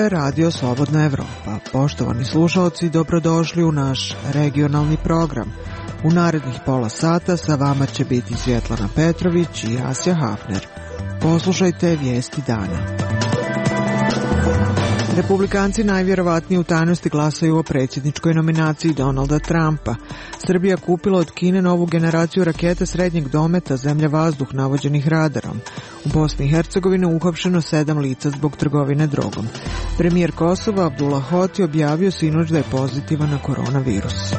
je Radio Slobodna Evropa. Poštovani slušalci, dobrodošli u naš regionalni program. U narednih pola sata sa vama će biti Svjetlana Petrović i Asja Hafner. Poslušajte vijesti dana. Republikanci najvjerovatnije u tajnosti glasaju o predsjedničkoj nominaciji Donalda Trumpa. Srbija kupila od Kine novu generaciju raketa srednjeg dometa zemlja-vazduh navođenih radarom. U Bosni i Hercegovini uhapšeno 7 lica zbog trgovine drogom. Premijer Kosova Abdullah Hoti objavio sinoć da je pozitivan na koronavirus.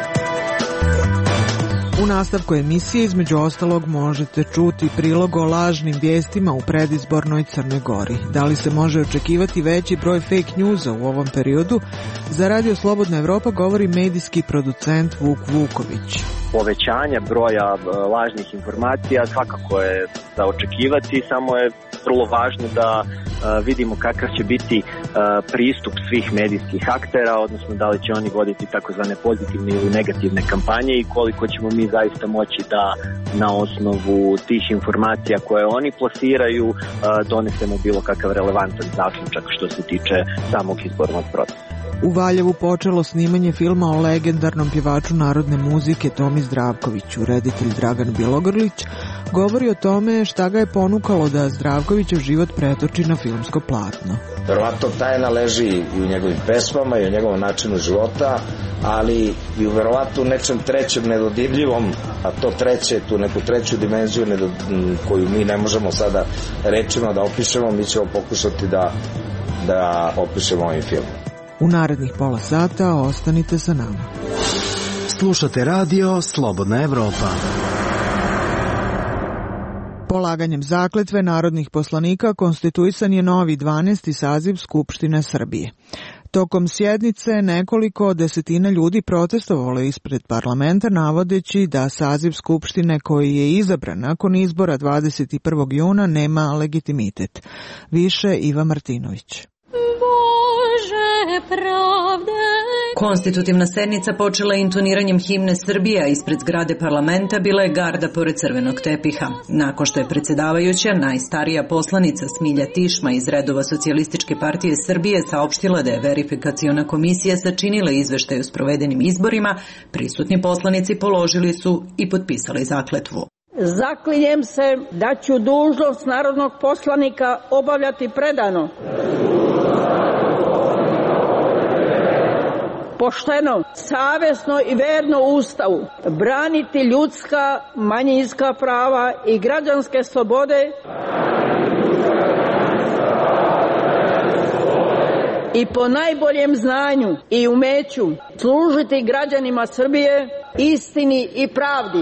U nastavku emisije između ostalog možete čuti prilog o lažnim vijestima u predizbornoj Crnoj Gori. Da li se može očekivati veći broj fake newsa u ovom periodu? Za Radio Slobodna Evropa govori medijski producent Vuk Vuković. Povećanje broja lažnih informacija svakako je za očekivati, samo je vrlo važno da vidimo kakav će biti pristup svih medijskih aktera, odnosno da li će oni voditi takozvane pozitivne ili negativne kampanje i koliko ćemo mi zaista moći da na osnovu tih informacija koje oni plasiraju donesemo bilo kakav relevantan zaključak što se tiče samog izbornog procesa. U Valjevu počelo snimanje filma o legendarnom pjevaču narodne muzike Tomi Zdravkoviću. Reditelj Dragan Bjelogrlić govori o tome šta ga je ponukalo da Zdravkovićev život pretoči na filmsko platno. Verovatno tajna leži i u njegovim pesmama i u njegovom načinu života, ali i u verovatno nečem trećem nedodirljivom, a to treće, tu neku treću dimenziju koju mi ne možemo sada rečima da opišemo, mi ćemo pokušati da opišemo ovim filmom. U narednih pola sata ostanite sa nama. Slušate Radio Slobodna Evropa. Polaganjem zakletve narodnih poslanika konstituisan je novi 12. saziv Skupštine Srbije. Tokom sjednice nekoliko desetina ljudi protestovalo ispred parlamenta navodeći da saziv Skupštine koji je izabran nakon izbora 21. juna nema legitimitet. Više Iva Martinović. Konstitutivna sednica počela intoniranjem himne Srbija. Ispred zgrade parlamenta bila je garda pored crvenog tepiha. Nakon što je predsjedavajuća, najstarija poslanica Smilja Tišma iz redova Socijalističke partije Srbije saopštila da je verifikaciona komisija sačinila izveštaj o sprovedenim izborima, prisutni poslanici položili su i potpisali zakletvu. Zaklinjem se da ću dužnost narodnog poslanika obavljati predano, pošteno, savjesno i verno Ustavu, braniti ljudska, manjinska prava i građanske slobode i po najboljem znanju i umeću služiti građanima Srbije, istini i pravdi.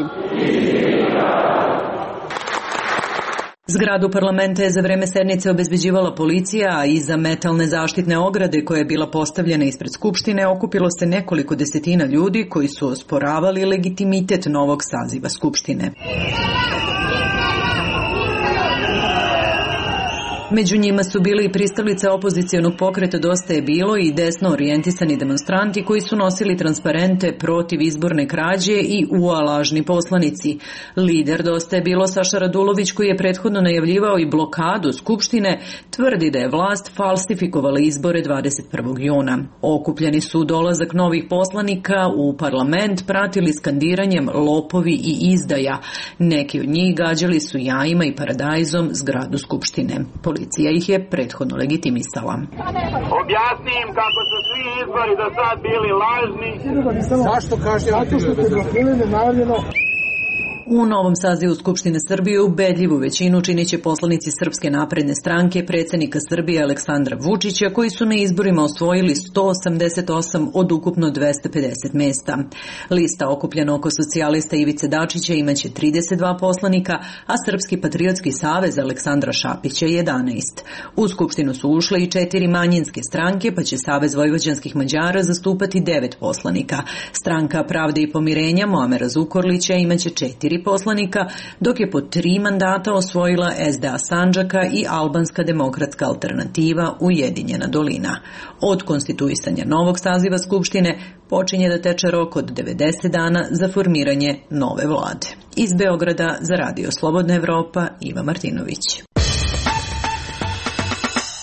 Zgradu parlamenta je za vreme sednice obezbeđivala policija, a iza metalne zaštitne ograde koja je bila postavljena ispred Skupštine okupilo se nekoliko desetina ljudi koji su osporavali legitimitet novog saziva Skupštine. Među njima su bili i pristalice opozicijonog pokreta Dosta je bilo i desno orijentisani demonstranti koji su nosili transparente protiv izborne krađe i UA lažni poslanici. Lider Dosta je bilo Saša Radulović, koji je prethodno najavljivao i blokadu Skupštine, tvrdi da je vlast falsifikovala izbore 21. juna. Okupljeni su dolazak novih poslanika u parlament pratili skandiranjem lopovi i izdaja. Neki od njih gađali su jajima i paradajzom zgradu Skupštine. Policija ih je prethodno legitimisala. Objasnim kako su svi izbori do sad bili lažni. Zašto kažete? Zato što ste blokirali nenajavljeno. U novom sazivu Skupštine Srbije ubedljivu većinu činit će poslanici Srpske napredne stranke predsjednika Srbije Aleksandra Vučića, koji su na izborima osvojili 188 od ukupno 250 mesta. Lista okupljena oko socijalista Ivice Dačića imaće 32 poslanika, a Srpski patriotski savez Aleksandra Šapića 11. U Skupštinu su ušle i 4 manjinske stranke, pa će Savez vojvođanskih Mađara zastupati 9 poslanika. Stranka Pravde i pomirenja Muamera Zukorlića imaće 4 poslanika, dok je po 3 mandata osvojila SDA Sandžaka i Albanska demokratska alternativa Ujedinjena dolina. Od konstituisanja novog saziva Skupštine počinje da teče rok od 90 dana za formiranje nove vlade. Iz Beograda za Radio Slobodna Evropa, Iva Martinović.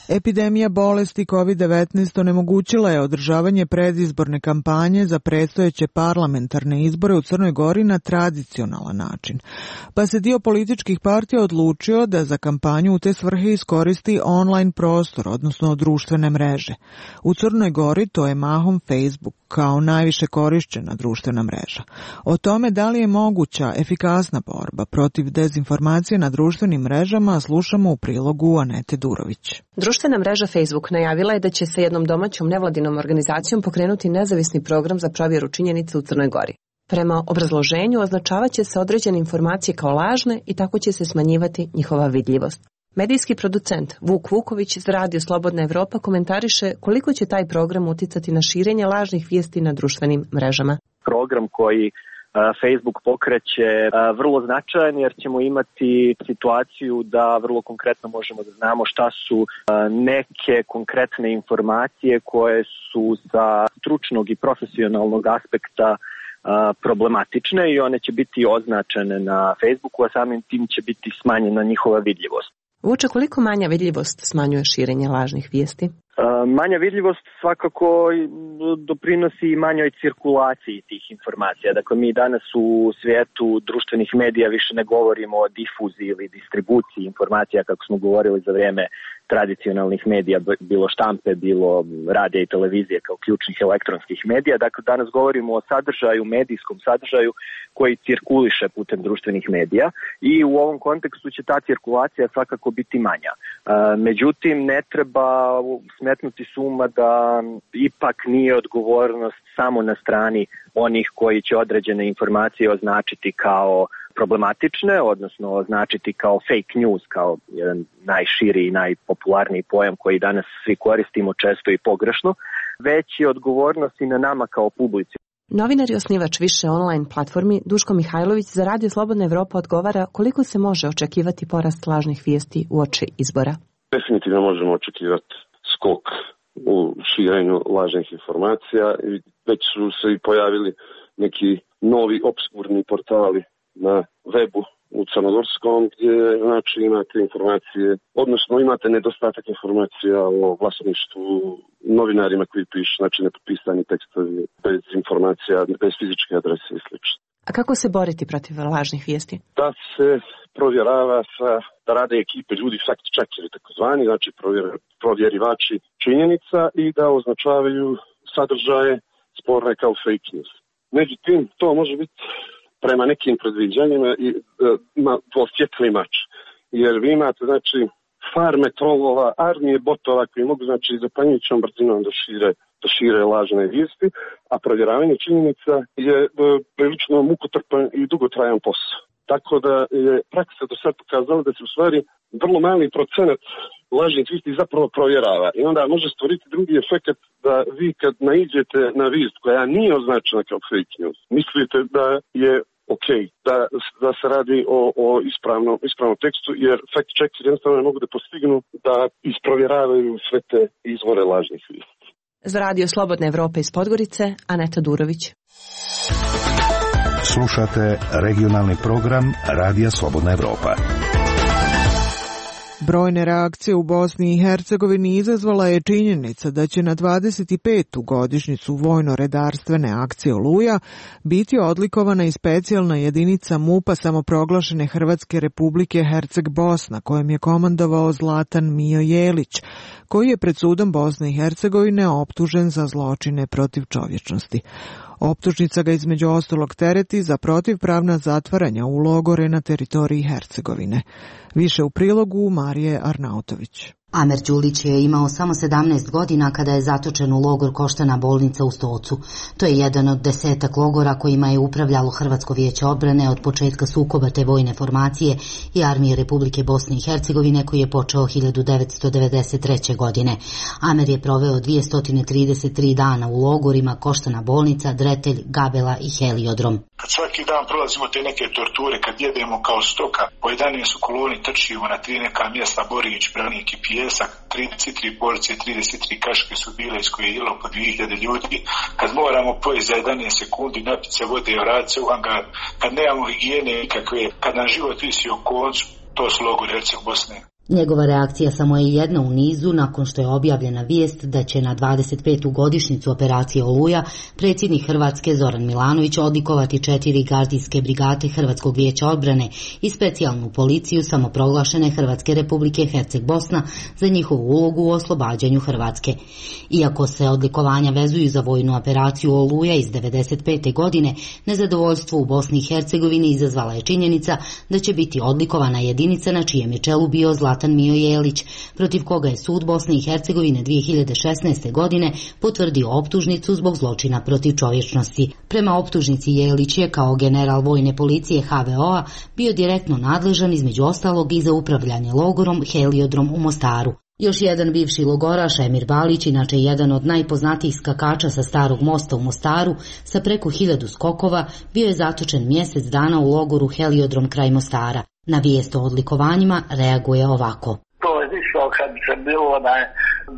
Epidemija bolesti COVID-19 onemogućila je održavanje predizborne kampanje za predstojeće parlamentarne izbore u Crnoj Gori na tradicionalan način, pa se dio političkih partija odlučio da za kampanju u te svrhe iskoristi online prostor, odnosno društvene mreže. U Crnoj Gori to je mahom Facebook kao najviše korišćena društvena mreža. O tome da li je moguća efikasna borba protiv dezinformacije na društvenim mrežama slušamo u prilogu Anete Durović. Društvena mreža Facebook najavila je da će sa jednom domaćom nevladinom organizacijom pokrenuti nezavisni program za provjeru činjenica u Crnoj Gori. Prema obrazloženju označavaće se određene informacije kao lažne i tako će se smanjivati njihova vidljivost. Medijski producent Vuk Vuković za Radio Slobodna Evropa komentariše koliko će taj program uticati na širenje lažnih vijesti na društvenim mrežama. Program koji Facebook pokreće vrlo značajan jer ćemo imati situaciju da vrlo konkretno možemo da znamo šta su neke konkretne informacije koje su sa stručnog i profesionalnog aspekta problematične i one će biti označene na Facebooku, a samim tim će biti smanjena njihova vidljivost. Vuče, koliko manja vidljivost smanjuje širenje lažnih vijesti? Manja vidljivost svakako doprinosi i manjoj cirkulaciji tih informacija. Dakle, mi danas u svijetu društvenih medija više ne govorimo o difuziji ili distribuciji informacija kako smo govorili za vrijeme tradicionalnih medija, bilo štampe, bilo radija i televizije kao ključnih elektronskih medija. Dakle, danas govorimo o sadržaju, medijskom sadržaju koji cirkuliše putem društvenih medija i u ovom kontekstu će ta cirkulacija svakako biti manja. Međutim, ne treba smetnuti suma da ipak nije odgovornost samo na strani onih koji će određene informacije označiti kao problematične, odnosno označiti kao fake news, kao jedan najširi i najpopularniji pojam koji danas svi koristimo često i pogrešno, već je odgovornost i na nama kao publici. Novinar i osnivač više online platformi Duško Mihajlović za Radio Slobodna Evropa odgovara koliko se može očekivati porast lažnih vijesti uoči izbora. Definitivno možemo očekivati skok u širenju lažnih informacija i već su se i pojavili neki novi obskurni portali na webu u crnogorskom gdje znači imate informacije, odnosno imate nedostatak informacija o vlasništvu, novinarima koji pišu, znači nepotpisani tekstovi bez informacija, bez fizičke adrese i sl. A kako se boriti protiv lažnih vijesti? Da se provjerava da rade ekipe ljudi fact-checkeri takozvani, znači provjerivači činjenica i da označavaju sadržaje sporne kao fake news. Međutim, to može biti prema nekim predviđanjima i dvosvjetli mač. Jer vi imate, znači, farme trolova, armije botova koji mogu, znači, zapanjujućom brzinom da šire lažne vijesti, a provjeravanje činjenica je prilično mukotrpan i dugotrajan posao. Tako da je praksa do sad pokazala da se u stvari vrlo mali procenat lažnih vijesti zapravo provjerava. I onda može stvoriti drugi efekt da vi kad naiđete na vijest koja nije označena kao fake news, mislite da je da se radi o ispravnom tekstu, jer fact checkeri jednostavno ne mogu da postignu da isprovjeravaju sve te izvore lažnih vijesti. Za Radio Slobodna Evropa iz Podgorice, Aneta Durović. Slušate regionalni program Radija Slobodna Evropa. Brojne reakcije u Bosni i Hercegovini izazvala je činjenica da će na 25. godišnjicu vojno-redarstvene akcije Oluja biti odlikovana i specijalna jedinica MUP-a samoproglašene Hrvatske Republike Herceg-Bosna, kojom je komandovao Zlatan Mijo Jelić, koji je pred sudom Bosne i Hercegovine optužen za zločine protiv čovječnosti. Optužnica ga između ostalog tereti za protivpravna zatvaranja u logore na teritoriji Hercegovine. Više u prilogu Marije Arnautović. Amer Đulić je imao samo 17 godina kada je zatočen u logor Koštana bolnica u Stocu. To je jedan od 10 logora kojima je upravljalo Hrvatsko vijeće odbrane od početka sukoba te vojne formacije i armije Republike Bosne i Hercegovine koji je počeo 1993. godine. Amer je proveo 233 dana u logorima Koštana bolnica, Dretelj, Gabela i Heliodrom. Kad svaki dan prolazimo te neke torture, kad jedemo kao stoka, po 11 u koloni trčimo na 3 neka mjesta, Borić, Branik i Pijesak, 33 porcije, 33 kaške su bile iz koje je jelo po 2000 ljudi, kad moramo pojesti za 11 sekundi, napiti se vode, vratiti se u hangar, kad nemamo higijene nikakve, kad nam život visi o koncu, to su logori Herceg Bosne. Njegova reakcija samo je jedna u nizu nakon što je objavljena vijest da će na 25. godišnjicu operacije Oluja predsjednik Hrvatske Zoran Milanović odlikovati 4 gardijske brigade Hrvatskog vijeća odbrane i specijalnu policiju samoproglašene Hrvatske Republike Herceg-Bosna za njihovu ulogu u oslobađanju Hrvatske. Iako se odlikovanja vezuju za vojnu operaciju Oluja iz 1995. godine, nezadovoljstvo u Bosni i Hercegovini izazvala je činjenica da će biti odlikovana jedinica na čijem je čelu bio Zlatan Mijo Jelić, protiv koga je sud Bosne i Hercegovine 2016. godine potvrdio optužnicu zbog zločina protiv čovječnosti. Prema optužnici Jelić je kao general vojne policije HVO-a bio direktno nadležan između ostalog i za upravljanje logorom Heliodrom u Mostaru. Još jedan bivši logoraš, Emir Balić, inače jedan od najpoznatijih skakača sa Starog mosta u Mostaru, sa preko 1000 skokova, bio je zatočen mjesec dana u logoru Heliodrom kraj Mostara. Na vijest o odlikovanjima reaguje ovako. To je išlo kad se bilo da je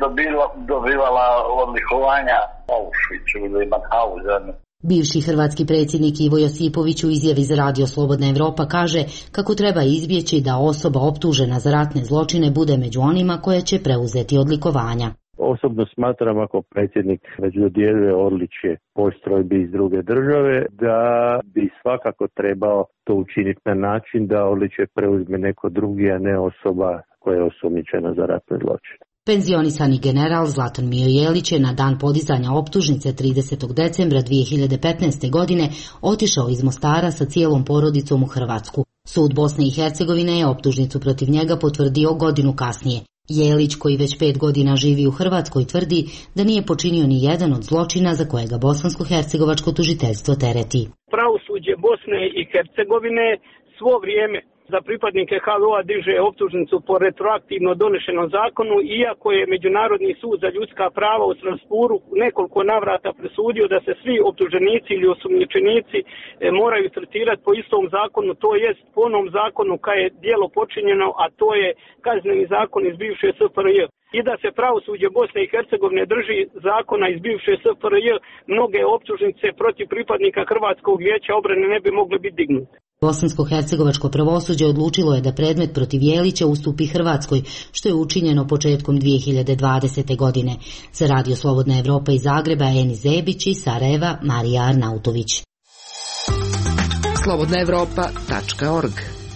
dobivala odlikovanja Auschwitzu ili Mauthausen. Bivši hrvatski predsjednik Ivo Josipović u izjavi za Radio Slobodna Evropa kaže kako treba izbjeći da osoba optužena za ratne zločine bude među onima koja će preuzeti odlikovanja. Osobno smatram, ako predsjednik već dodjeljuje odličje postrojbi iz druge države, da bi svakako trebao to učiniti na način da odličje preuzme neko drugi, a ne osoba koja je osumnjičena za ratne zločine. Penzionisani general Zlatan Mijo Jelić je na dan podizanja optužnice 30. decembra 2015. godine otišao iz Mostara sa cijelom porodicom u Hrvatsku. Sud Bosne i Hercegovine je optužnicu protiv njega potvrdio godinu kasnije. Jelić, koji već 5 godina živi u Hrvatskoj, tvrdi da nije počinio ni jedan od zločina za kojega bosansko-hercegovačko tužiteljstvo tereti. Pravosuđe Bosne i Hercegovine svo vrijeme za pripadnike HVO-a diže optužnicu po retroaktivno donešenom zakonu, iako je Međunarodni sud za ljudska prava u Strasburu nekoliko navrata presudio da se svi optuženici ili osumnjičenici moraju tretirati po istom zakonu, to jest po onom zakonu kad je djelo počinjeno, a to je kazneni zakon iz bivše SFRJ. I da se pravosuđe Bosne i Hercegovine drži zakona iz bivše SFRJ, mnoge optužnice protiv pripadnika Hrvatskog vijeća obrane ne bi mogle biti dignute. Bosansko-hercegovačko pravosuđe odlučilo je da predmet protiv Jelića ustupi Hrvatskoj, što je učinjeno početkom 2020. godine. Za Radio Slobodna Evropa iz Zagreba, Eni Zebić, i Sarajeva, Marija Arnautović. slobodnaevropa.org.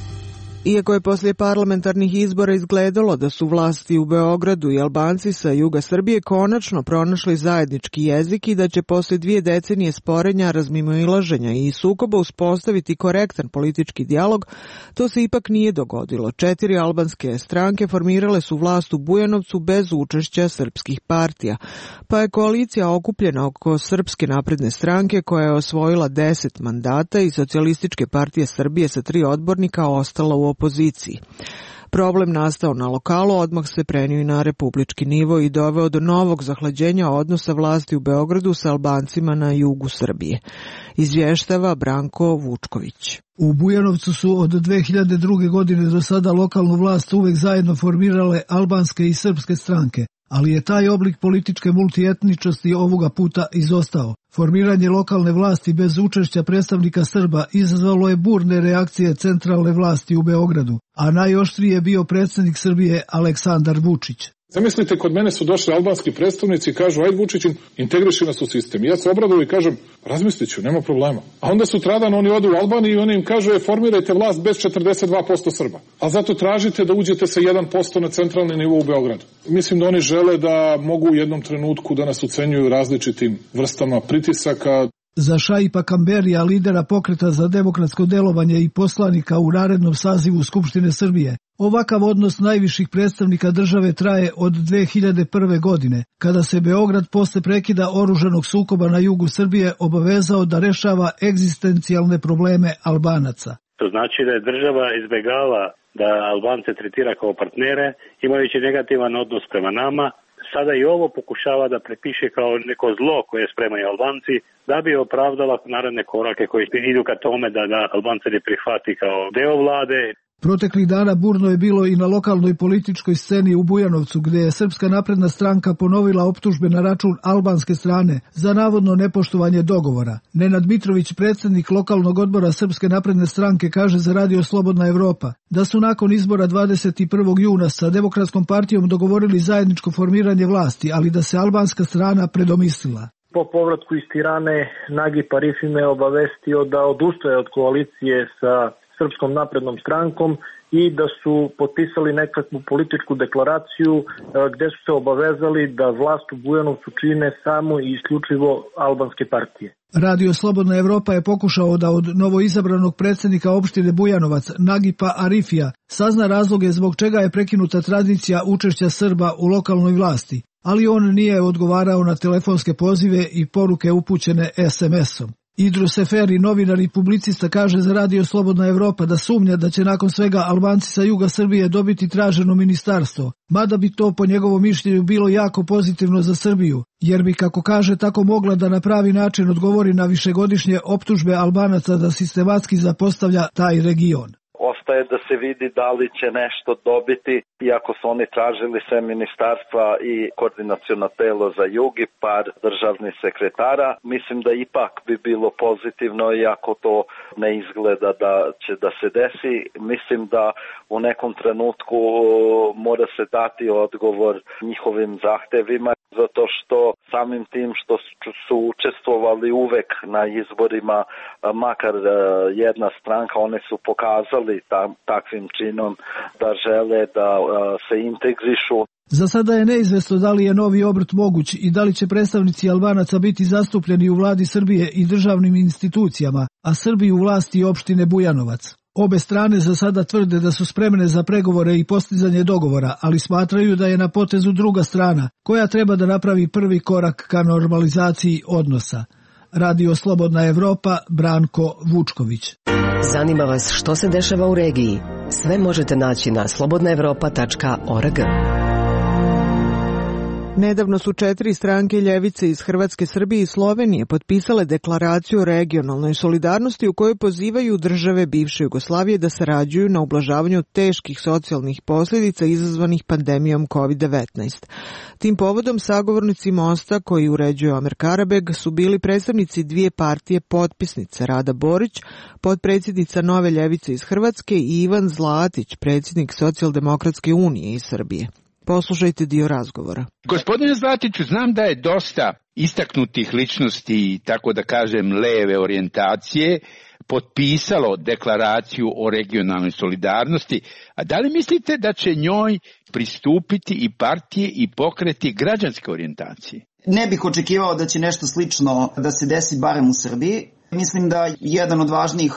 Iako je poslije parlamentarnih izbora izgledalo da su vlasti u Beogradu i Albanci sa juga Srbije konačno pronašli zajednički jezik i da će poslije 2 decenije sporenja, razmimoilaženja i sukoba uspostaviti korektan politički dijalog, to se ipak nije dogodilo. 4 albanske stranke formirale su vlast u Bujanovcu bez učešća srpskih partija, pa je koalicija okupljena oko Srpske napredne stranke koja je osvojila 10 mandata i Socijalističke partije Srbije sa 3 odbornika ostala u opoziciji. Problem nastao na lokalu, odmah se prenio i na republički nivo i doveo do novog zahlađenja odnosa vlasti u Beogradu sa Albancima na jugu Srbije. Izvještava Branko Vučković. U Bujanovcu su od 2002. godine do sada lokalnu vlast uvek zajedno formirale albanske i srpske stranke, ali je taj oblik političke multietničnosti ovoga puta izostao. Formiranje lokalne vlasti bez učešća predstavnika Srba izazvalo je burne reakcije centralne vlasti u Beogradu, a najoštriji je bio predsjednik Srbije Aleksandar Vučić. Zamislite, kod mene su došli albanski predstavnici i kažu, ajde Vučiću, integriši nas u sistem. I ja se obradovao i kažem, razmislit ću, nema problema. A onda sutradan oni odu u Albaniju i oni im kažu, formirajte vlast bez 42% Srba. A zato tražite da uđete sa 1% na centralni nivo u Beogradu. Mislim da oni žele da mogu u jednom trenutku da nas ucenjuju različitim vrstama pritisaka. Za Šaipa Kamberija, lidera pokreta za demokratsko delovanje i poslanika u narednom sazivu Skupštine Srbije, ovakav odnos najviših predstavnika države traje od 2001. godine, kada se Beograd posle prekida oružanog sukoba na jugu Srbije obavezao da rešava egzistencijalne probleme Albanaca. To znači da je država izbjegala da Albance tretira kao partnere, imajući negativan odnos prema nama. Sada i ovo pokušava da prepiše kao neko zlo koje spremaju Albanci, da bi opravdala naredne korake koji idu ka tome da Albance ne prihvati kao deo vlade. Proteklih dana burno je bilo i na lokalnoj političkoj sceni u Bujanovcu, gde je Srpska napredna stranka ponovila optužbe na račun albanske strane za navodno nepoštovanje dogovora. Nenad Mitrović, predsjednik lokalnog odbora Srpske napredne stranke, kaže za Radio Slobodna Evropa da su nakon izbora 21. juna sa Demokratskom partijom dogovorili zajedničko formiranje vlasti, ali da se albanska strana predomislila. Po povratku iz Tirane, Nagip Arifi me obavestio da odustaje od koalicije sa Srpskom naprednom strankom i da su potpisali nekakvu političku deklaraciju gde su se obavezali da vlast u Bujanovcu čine samo i isključivo albanske partije. Radio Slobodna Evropa je pokušao da od novoizabranog predsjednika opštine Bujanovac, Nagipa Arifija, sazna razloge zbog čega je prekinuta tradicija učešća Srba u lokalnoj vlasti, ali on nije odgovarao na telefonske pozive i poruke upućene SMS-om. Idru Seferi, novinar i publicista, kaže za Radio Slobodna Evropa da sumnja da će nakon svega Albanci sa juga Srbije dobiti traženo ministarstvo, mada bi to po njegovom mišljenju bilo jako pozitivno za Srbiju, jer bi, kako kaže, tako mogla da na pravi način odgovori na višegodišnje optužbe Albanaca da sistematski zapostavlja taj region. Ostaje da se vidi da li će nešto dobiti, iako su oni tražili sve ministarstva i koordinaciono telo za jug i par državnih sekretara. Mislim da ipak bi bilo pozitivno, iako to ne izgleda da će da se desi. Mislim da u nekom trenutku mora se dati odgovor njihovim zahtevima, zato što samim tim što su učestvovali uvek na izborima, makar jedna stranka, one su pokazali takvim činom da žele da se integrišu. Za sada je neizvesno da li je novi obrt moguć i da li će predstavnici Albanaca biti zastupljeni u vladi Srbije i državnim institucijama, a Srbi u vlasti opštine Bujanovac. Obe strane za sada tvrde da su spremne za pregovore i postizanje dogovora, ali smatraju da je na potezu druga strana, koja treba da napravi prvi korak ka normalizaciji odnosa. Radio Slobodna Evropa, Branko Vučković. Zanima vas što se dešava u regiji? Sve možete naći na slobodnaevropa.org. Nedavno su 4 stranke ljevice iz Hrvatske, Srbije i Slovenije potpisale deklaraciju o regionalnoj solidarnosti u kojoj pozivaju države bivše Jugoslavije da sarađuju na ublažavanju teških socijalnih posljedica izazvanih pandemijom COVID-19. Tim povodom sagovornici Mosta, koji uređuje Amer Karabeg, su bili predstavnici dvije partije potpisnice, Rada Borić, potpredsjednica Nove ljevice iz Hrvatske, i Ivan Zlatić, predsjednik Socijaldemokratske unije iz Srbije. Poslušajte dio razgovora. Gospodine Zlatiću, znam da je dosta istaknutih ličnosti, tako da kažem leve orijentacije, potpisalo deklaraciju o regionalnoj solidarnosti, a da li mislite da će njoj pristupiti i partije i pokreti građanske orijentacije? Ne bih očekivao da će nešto slično da se desi barem u Srbiji. Mislim da jedan od važnijih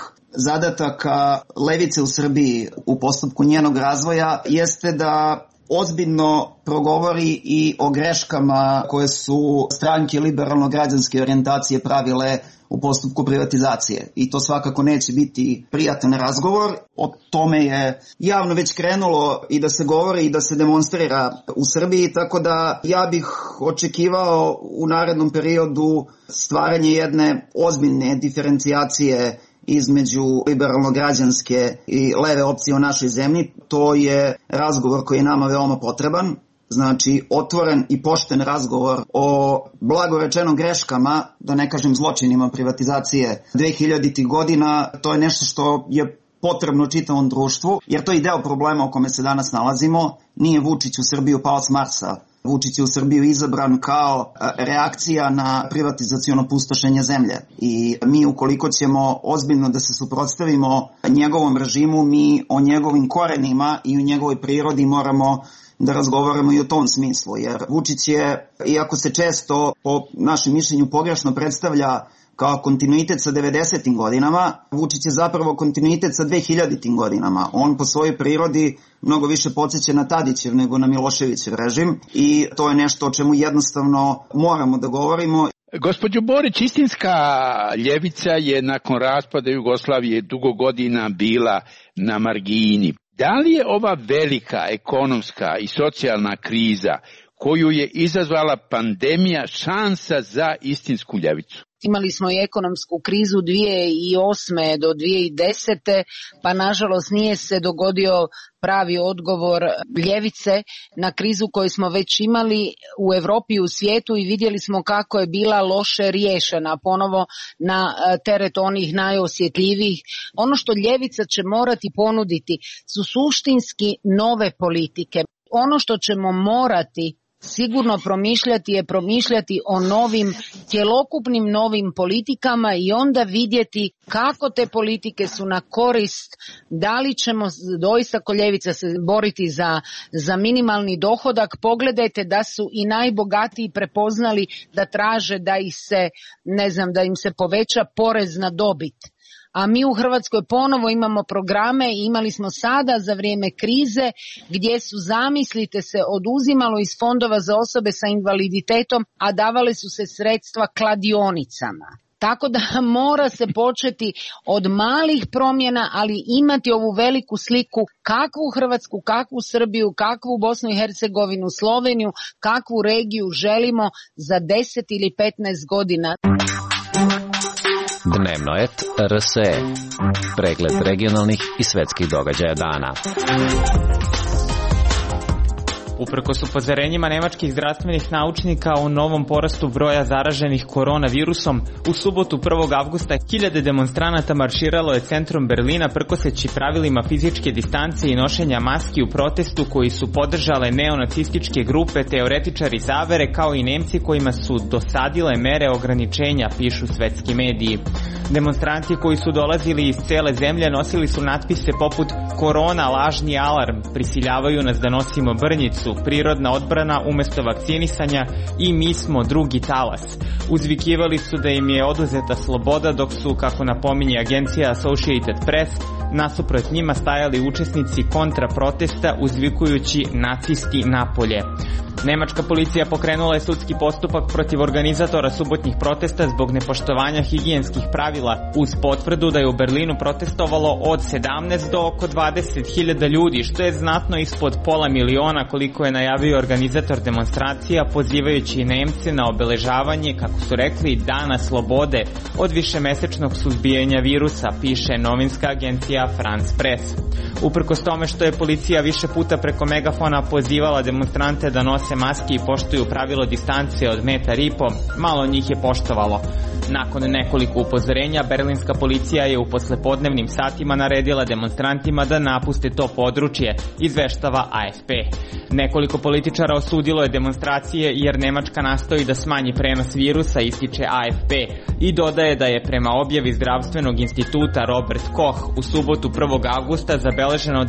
zadataka levice u Srbiji u postupku njenog razvoja jeste da ozbiljno progovori i o greškama koje su stranke liberalno-građanske orijentacije pravile u postupku privatizacije. I to svakako neće biti prijatan razgovor. O tome je javno već krenulo i da se govori i da se demonstrira u Srbiji, tako da ja bih očekivao u narednom periodu stvaranje jedne ozbiljne diferencijacije između liberalno-građanske i leve opcije u našoj zemlji. To je razgovor koji je nama veoma potreban. Znači, otvoren i pošten razgovor o blagorečeno greškama, da ne kažem zločinima privatizacije 2000-ih godina. To je nešto što je potrebno čitavom društvu, jer to je i deo problema u kome se danas nalazimo. Nije Vučić u Srbiju pao s Marsa. Vučić je u Srbiju izabran kao reakcija na privatizaciono pustošenje zemlje. I mi, ukoliko ćemo ozbiljno da se suprotstavimo njegovom režimu, mi o njegovim korenima i o njegovoj prirodi moramo da razgovaramo i o tom smislu. Jer Vučić je, iako se često po našem mišljenju pogrešno predstavlja kao kontinuitet sa 90. godinama, Vučić je zapravo kontinuitet sa 2000. godinama. On po svojoj prirodi mnogo više podsjeća na Tadićev nego na Miloševićev režim i to je nešto o čemu jednostavno moramo da govorimo. Gospođo Borić, istinska ljevica je nakon raspada Jugoslavije dugo godina bila na margini. Da li je ova velika ekonomska i socijalna kriza koju je izazvala pandemija šansa za istinsku ljevicu? Imali smo i ekonomsku krizu 2008. do 2010. pa nažalost nije se dogodio pravi odgovor ljevice na krizu koju smo već imali u Evropi i u svijetu i vidjeli smo kako je bila loše riješena, ponovo na teret onih najosjetljivijih. Ono što ljevica će morati ponuditi su suštinski nove politike. Ono što ćemo morati sigurno promišljati o novim, cjelokupnim novim politikama i onda vidjeti kako te politike su na korist, da li ćemo doista ko ljevica se boriti za minimalni dohodak. Pogledajte da su i najbogatiji prepoznali da traže da ih se, da im se poveća porez na dobit. A mi u Hrvatskoj ponovo imamo programe i imali smo sada za vrijeme krize gdje su, zamislite se, oduzimalo iz fondova za osobe sa invaliditetom, a davale su se sredstva kladionicama. Tako da mora se početi od malih promjena, ali imati ovu veliku sliku kakvu Hrvatsku, kakvu Srbiju, kakvu Bosnu i Hercegovinu, Sloveniju, kakvu regiju želimo za 10 ili 15 godina. Dnevno et RSE. Pregled regionalnih i svetskih događaja dana. Uprkos upozorenjima nemačkih zdravstvenih naučnika o novom porastu broja zaraženih koronavirusom, u subotu 1. avgusta hiljade demonstranata marširalo je centrom Berlina prkoseći pravilima fizičke distance i nošenja maski u protestu koji su podržale neonacističke grupe, teoretičari zavere kao i Nemci kojima su dosadile mere ograničenja, pišu svetski mediji. Demonstranti koji su dolazili iz cele zemlje nosili su natpise poput "Korona, lažni alarm, prisiljavaju nas da nosimo brnjicu, prirodna odbrana umesto vakcinisanja i mi smo drugi talas." Uzvikivali su da im je oduzeta sloboda, dok su, kako napominje agencija Associated Press, nasuprot njima stajali učesnici kontraprotesta uzvikujući "nacisti napolje". Nemačka policija pokrenula je sudski postupak protiv organizatora subotnjih protesta zbog nepoštovanja higijenskih pravila, uz potvrdu da je u Berlinu protestovalo od 17 do oko 20.000 ljudi, što je znatno ispod 500.000 koliko je najavio organizator demonstracija, pozivajući Nemce na obeležavanje, kako su rekli, Dana slobode od višemesečnog suzbijanja virusa, piše novinska agencija France Press. Uprkos tome što je policija više puta preko megafona pozivala demonstrante da nose maske i poštuju pravilo distance od 1,5 metra, malo njih je poštovalo. Nakon nekoliko upozorenja, berlinska policija je u poslepodnevnim satima naredila demonstrantima da napuste to područje, izveštava AFP. Nekoliko političara osudilo je demonstracije jer Nemačka nastoji da smanji prenos virusa, ističe AFP, i dodaje da je prema objavi Zdravstvenog instituta Robert Koch u subotu 1. avgusta zabeleženo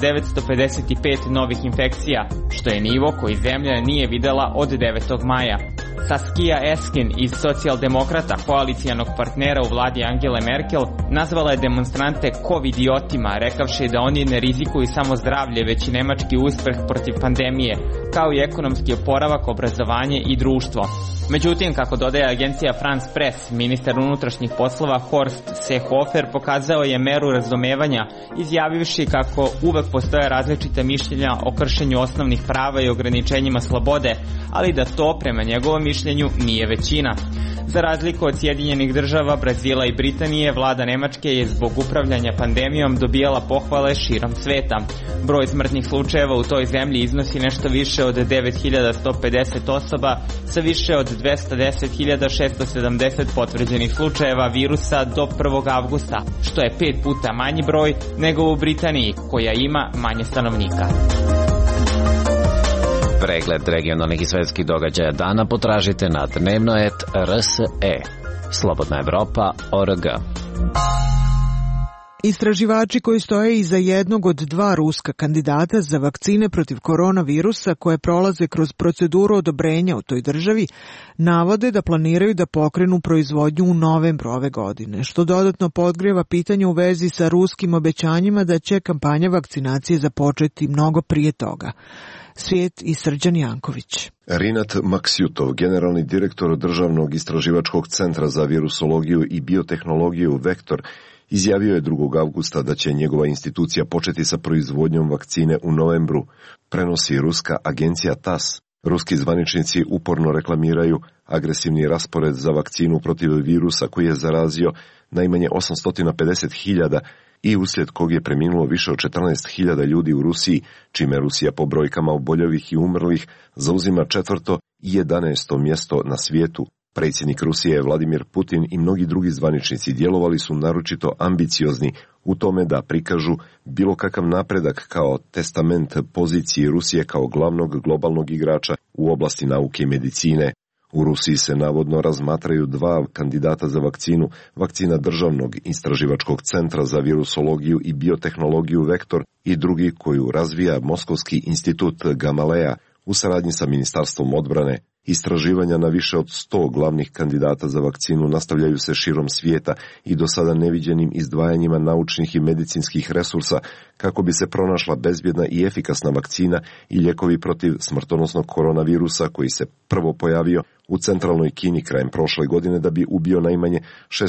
955 novih infekcija, što je nivo koji zemlja nije videla od 9. maja. Saskia Esken iz Socijaldemokrata, koalicijanog partnera u vladi Angele Merkel, nazvala je demonstrante covidiotima, rekavši da oni ne rizikuju samo zdravlje, već i nemački uspeh protiv pandemije, kao i ekonomski oporavak, obrazovanje i društvo. Međutim, kako dodaje agencija France Press, ministar unutrašnjih poslova Horst Seehofer pokazao je meru razumevanja, izjavivši kako uvek postoje različita mišljenja o kršenju osnovnih prava i ograničenjima slobode, ali da to, prema njegovom mišljenju, nije većina. Za razliku od Sjedinjenih država, Brazila i Britanije, vlada Nemačke je zbog upravljanja pandemijom dobijala pohvale širom sveta. Broj smrtnih slučajeva u toj zemlji iznosi nešto više od 9.150 osoba, sa više od 210.670 potvrđenih slučajeva virusa do 1. avgusta, što je 5 puta manji broj nego u Britaniji, koja ima manje stanovnika. Pregled regionalnih i svetskih događaja dana potražite na dnevnoet.rse. Slobodna Evropa.org. Istraživači koji stoje iza jednog od 2 ruska kandidata za vakcine protiv koronavirusa koje prolaze kroz proceduru odobrenja u toj državi navode da planiraju da pokrenu proizvodnju u novembru ove godine, što dodatno podgrijeva pitanje u vezi sa ruskim obećanjima da će kampanja vakcinacije započeti mnogo prije toga. Svijet i Srđan Janković. Rinat Maksjutov, generalni direktor Državnog istraživačkog centra za virusologiju i biotehnologiju Vektor, izjavio je 2. avgusta da će njegova institucija početi sa proizvodnjom vakcine u novembru, prenosi ruska agencija TASS. Ruski zvaničnici uporno reklamiraju agresivni raspored za vakcinu protiv virusa koji je zarazio najmanje 850.000 i uslijed kog je preminulo više od 14.000 ljudi u Rusiji, čime Rusija po brojkama oboljelih i umrlih zauzima 4. i 11. mjesto na svijetu. Predsjednik Rusije Vladimir Putin i mnogi drugi zvaničnici djelovali su naročito ambiciozni u tome da prikažu bilo kakav napredak kao testament poziciji Rusije kao glavnog globalnog igrača u oblasti nauke i medicine. U Rusiji se navodno razmatraju 2 kandidata za vakcinu, vakcina Državnog istraživačkog centra za virusologiju i biotehnologiju Vektor i drugi koju razvija Moskovski institut Gamaleja u saradnji sa Ministarstvom odbrane. Istraživanja na više od 100 glavnih kandidata za vakcinu nastavljaju se širom svijeta i do sada neviđenim izdvajanjima naučnih i medicinskih resursa kako bi se pronašla bezbjedna i efikasna vakcina i lijekovi protiv smrtonosnog koronavirusa koji se prvo pojavio u centralnoj Kini krajem prošle godine da bi ubio najmanje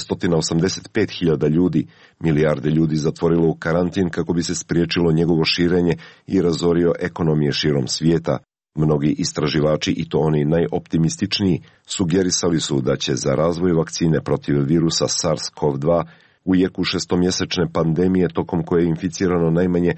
685.000 ljudi. Milijarde ljudi zatvorilo u karantin kako bi se spriječilo njegovo širenje i razorio ekonomije širom svijeta. Mnogi istraživači, i to oni najoptimističniji, sugerisali su da će za razvoj vakcine protiv virusa SARS-CoV-2 u jeku 6-mjesečne pandemije tokom koje je inficirano najmanje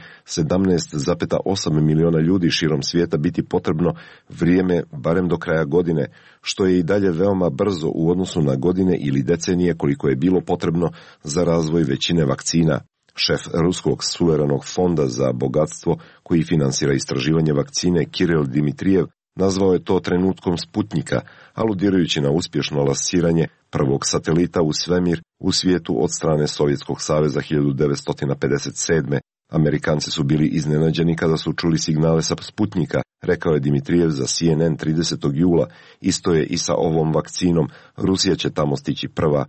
17,8 miliona ljudi širom svijeta biti potrebno vrijeme barem do kraja godine, što je i dalje veoma brzo u odnosu na godine ili decenije koliko je bilo potrebno za razvoj većine vakcina. Šef Ruskog suverenog fonda za bogatstvo koji finansira istraživanje vakcine Kiril Dimitrijev nazvao je to trenutkom Sputnjika, aludirajući na uspješno lansiranje prvog satelita u svemir u svijetu od strane Sovjetskog saveza 1957. Amerikanci su bili iznenađeni kada su čuli signale sa Sputnjika, rekao je Dimitrijev za CNN 30. jula. Isto je i sa ovom vakcinom, Rusija će tamo stići prva.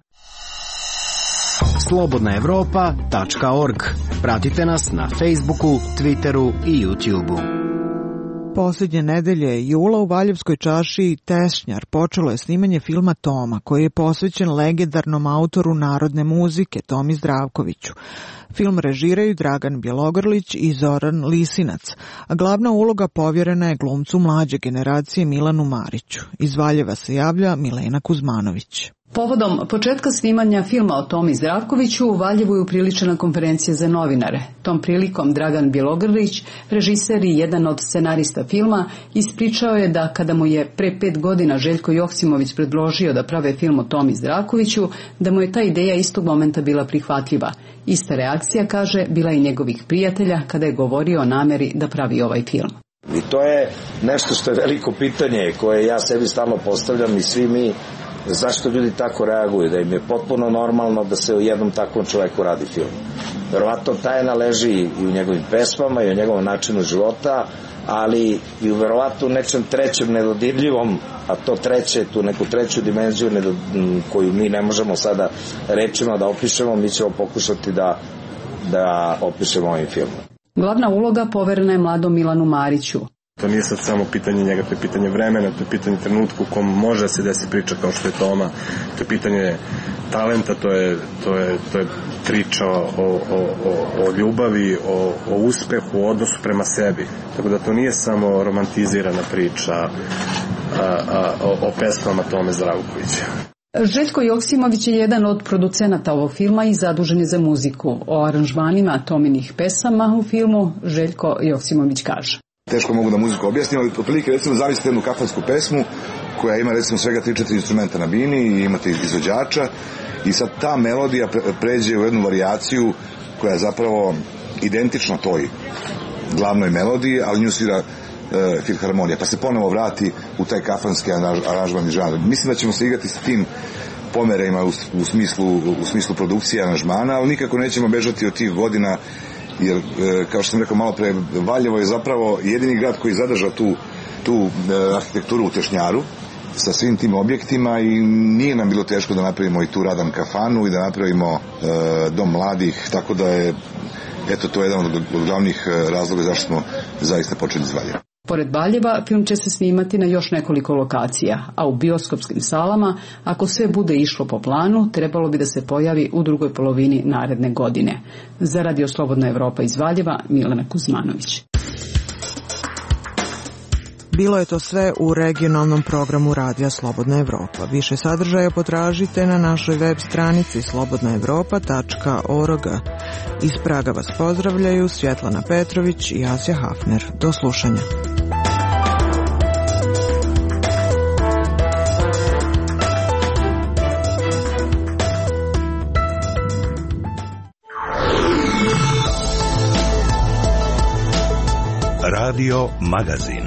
Slobodnaevropa.org. Pratite nas na Facebooku, Twitteru i YouTubeu. Posljednje nedelje jula u Valjevskoj čaršiji Tešnjar počelo je snimanje filma Toma, koji je posvećen legendarnom autoru narodne muzike Tomi Zdravkoviću. Film režiraju Dragan Bjelogrlić i Zoran Lisinac, a glavna uloga povjerena je glumcu mlađe generacije Milanu Mariću. Iz Valjeva se javlja Milena Kuzmanović. Povodom početka snimanja filma o Tomi Zdravkoviću u Valjevu je upriličena konferencija za novinare. Tom prilikom Dragan Bjelogrlić, režiser i jedan od scenarista filma, ispričao je da kada mu je pre 5 godina Željko Joksimović predložio da prave film o Tomi Zdravkoviću, da mu je ta ideja istog momenta bila prihvatljiva. Ista reakcija, kaže, bila i njegovih prijatelja kada je govorio o nameri da pravi ovaj film. I to je nešto što je veliko pitanje koje ja sebi stalno postavljam i svi mi. Zašto ljudi tako reaguju? Da im je potpuno normalno da se o jednom takvom čoveku radi film. Verovatno tajna leži i u njegovim pesmama i u njegovom načinu života, ali i u verovatno nečem trećem nedodirljivom, a to treće, tu neku treću dimenziju koju mi ne možemo sada rečima da opišemo, mi ćemo pokušati da opišemo ovim filmom. Glavna uloga poverena je mladom Milanu Mariću. To nije sad samo pitanje njega, to je pitanje vremena, to je pitanje trenutku u kom može se desi priča kao što je Toma, to je pitanje talenta, to je priča o ljubavi, o uspehu, o odnosu prema sebi. Tako da to nije samo romantizirana priča o pesmama Tome Zdravkovića. Željko Joksimović je jedan od producenata ovog filma i zadužen je za muziku. O aranžmanima Tominih pesama u filmu Željko Joksimović kaže. Teško mogu da muziku objasnim, ali otprilike recimo zamislite jednu kafansku pesmu koja ima recimo svega 3-4 instrumenta na bini i imate izvođača i sad ta melodija pređe u jednu varijaciju koja je zapravo identična toj glavnoj melodiji, ali nju svira filharmonija, pa se ponovo vrati u taj kafanski aranžman i žanr. Mislim da ćemo se igrati sa tim pomerima u smislu produkcije aranžmana, ali nikako nećemo bežati od tih godina, jer kao što sam rekao malo pre, Valjevo je zapravo jedini grad koji zadrža tu arhitekturu u Tešnjaru sa svim tim objektima i nije nam bilo teško da napravimo i tu Radan kafanu i da napravimo dom mladih, tako da je to je jedan od glavnih razloga zašto smo zaista počeli iz Valjeva. Pored Valjeva, film će se snimati na još nekoliko lokacija, a u bioskopskim salama, ako sve bude išlo po planu, trebalo bi da se pojavi u drugoj polovini naredne godine. Za Radio Slobodna Evropa iz Valjeva, Milena Kuzmanović. Bilo je to sve u regionalnom programu Radija Slobodna Evropa. Više sadržaja potražite na našoj web stranici slobodnaevropa.org. Iz Praga vas pozdravljaju Svjetlana Petrović i Asja Hafner. Do slušanja. Radio Magazin.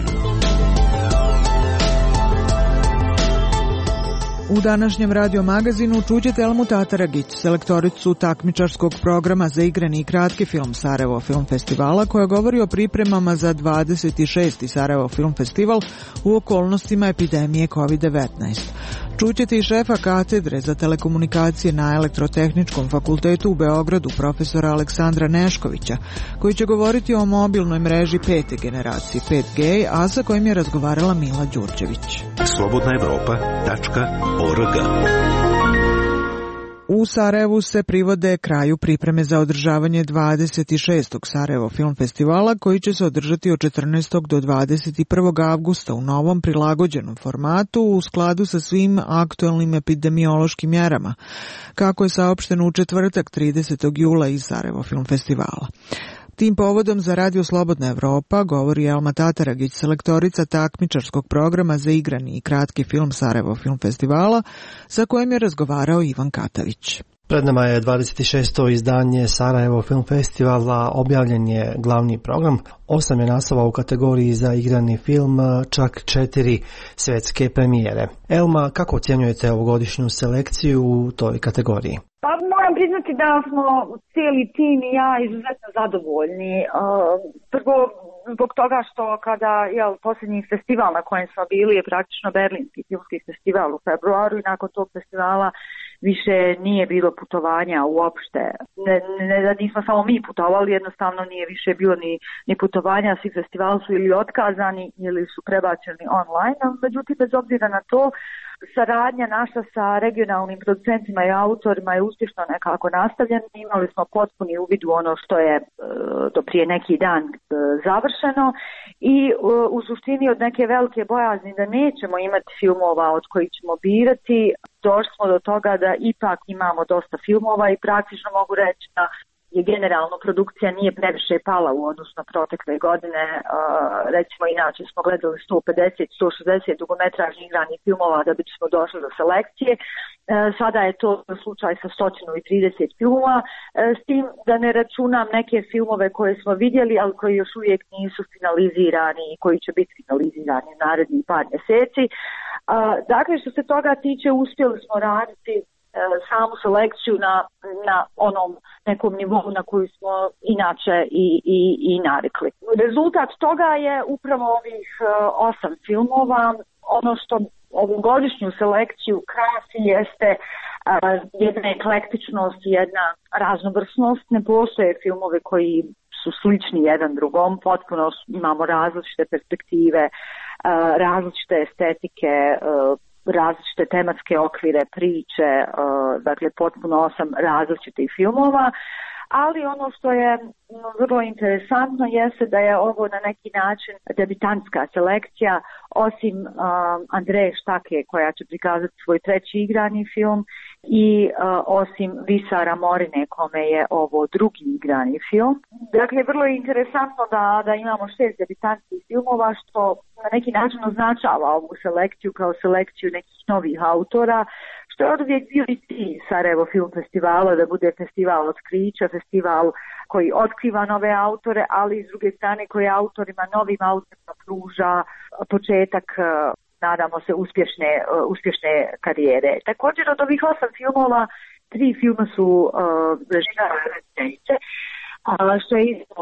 U današnjem Radio Magazinu čućete Elmu Tataragić, selektoricu takmičarskog programa za igrani i kratki film Sarajevo Film Festivala, koja govori o pripremama za 26. Sarajevo Film Festival u okolnostima epidemije COVID-19. Čućete i šefa katedre za telekomunikacije na Elektrotehničkom fakultetu u Beogradu, profesora Aleksandra Neškovića, koji će govoriti o mobilnoj mreži 5. generacije 5G, a sa kojim je razgovarala Mila Đurđević. slobodnaevropa.org. U Sarajevu se privode kraju pripreme za održavanje 26. Sarajevo Film Festivala, koji će se održati od 14. do 21. avgusta u novom prilagođenom formatu u skladu sa svim aktuelnim epidemiološkim mjerama, kako je saopšteno u četvrtak 30. jula iz Sarajevo Film Festivala. Tim povodom za Radio Slobodna Evropa govori Elma Tataragić, selektorica takmičarskog programa za igrani i kratki film Sarajevo Film Festivala, sa kojim je razgovarao Ivan Katavić. Pred nama je 26. izdanje Sarajevo Film Festivala, objavljen je glavni program, 8 je naslova u kategoriji za igrani film, čak 4 svjetske premijere. Elma, kako ocjenjujete ovogodišnju selekciju u toj kategoriji? Pa moram priznati da smo cijeli tim i ja izuzetno zadovoljni. Prvo zbog toga što kada posljednji festival na kojem smo bili je praktično Berlinski filmski festival u februaru i nakon tog festivala više nije bilo putovanja uopšte. Ne da nismo samo mi putovali, jednostavno nije više bilo ni putovanja, svi festivali su ili otkazani ili su prebačeni online, međutim bez obzira na to saradnja naša sa regionalnim producentima i autorima je uspješno nekako nastavljena. Imali smo potpuni uvid u ono što je do prije neki dan završeno i u suštini od neke velike bojazni da nećemo imati filmova od kojih ćemo birati, došli smo do toga da ipak imamo dosta filmova i praktično mogu reći da je generalno produkcija nije previše pala u odnosu na protekle godine. Recimo inače smo gledali 150-160 dugometražnih igranih filmova da bismo došli do selekcije. Sada je to slučaj sa 130 filmova, s tim da ne računam neke filmove koje smo vidjeli, ali koji još uvijek nisu finalizirani i koji će biti finalizirani u narednih par mjeseci. Dakle, što se toga tiče, uspjeli smo raditi samu selekciju na onom nekom nivou na koju smo inače i navikli. Rezultat toga je upravo ovih 8 filmova. Ono što ovu godišnju selekciju krasi jeste jedna eklektičnost i jedna raznovrsnost. Ne postoje filmove koji su slični jedan drugom, potpuno imamo različite perspektive, različite estetike, različite tematske okvire, priče, dakle potpuno 8 različitih filmova, ali ono što je vrlo interesantno jeste da je ovo na neki način debitantska selekcija, osim Andreje Štake koja će prikazati svoj treći igrani film i osim Visara Morine kome je ovo drugi igrani film. Dakle, vrlo je interesantno da imamo 6 debitantskih filmova, što na neki način označava ovu selekciju kao selekciju nekih novih autora, što je od uvijek bio i cilj Sarajevo Film Festivala, da bude festival otkrića, festival koji otkriva nove autore, ali s druge strane koji autorima, novim autorima pruža početak, nadamo se, uspješne karijere. Također od ovih 8 filmova, 3 filma su režirane rediteljice, što je isto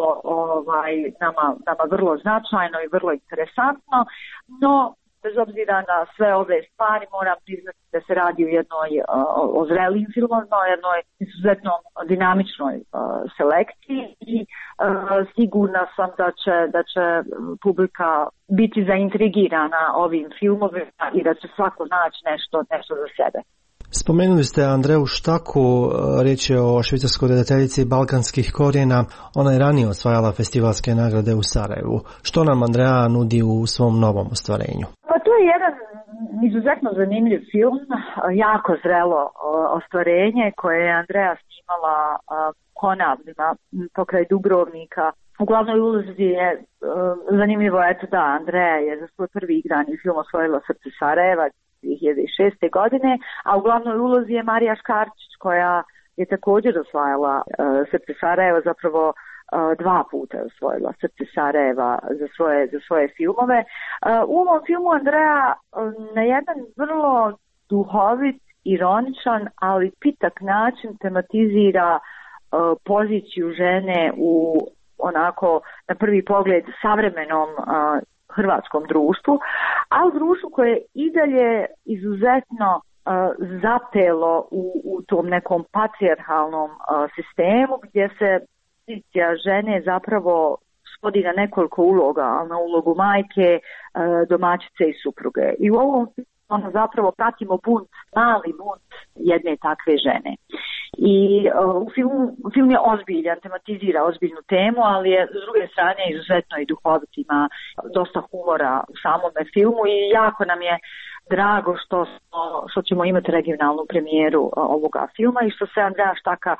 nama vrlo značajno i vrlo interesantno, no bez obzira na sve ove stvari moram priznati da se radi o jednoj ozrelijim filmovima, o jednoj izuzetno dinamičnoj selekciji i sigurna sam da će publika biti zaintrigirana ovim filmovima i da će svako naći nešto za sebe. Spomenuli ste Andreju Štaku, riječ je o švicarskoj redateljici balkanskih korijena. Ona je ranije osvajala festivalske nagrade u Sarajevu. Što nam Andreja nudi u svom novom ostvarenju? Pa to je jedan izuzetno zanimljiv film, jako zrelo ostvarenje koje je Andreja snimala Konavlima pokraj Dubrovnika. U glavnoj ulozi je zanimljivo da Andreja je za svoj prvi igrani film osvojila Srce Sarajeva 2006. godine, a u glavnoj ulozi je Marija Škarčić koja je također osvajala Srce Sarajeva, zapravo dva puta je osvojila Srce Sarajeva za svoje filmove. U ovom filmu Andreja na jedan vrlo duhovit, ironičan, ali pitak način tematizira poziciju žene u onako na prvi pogled savremenom hrvatskom društvu, a u društvu koje je i dalje izuzetno zapelo u tom nekom patrijarhalnom sistemu gdje se pozicija žene zapravo svodi na nekoliko uloga, na ulogu majke, domaćice i supruge. I u ovom filmu zapravo pratimo mali bunt jedne takve žene. I film je ozbiljan, tematizira ozbiljnu temu, ali je s druge strane izuzetno i duhovit, ima dosta humora u samome filmu i jako nam je drago što ćemo imati regionalnu premijeru ovoga filma i što se Andreja Štaka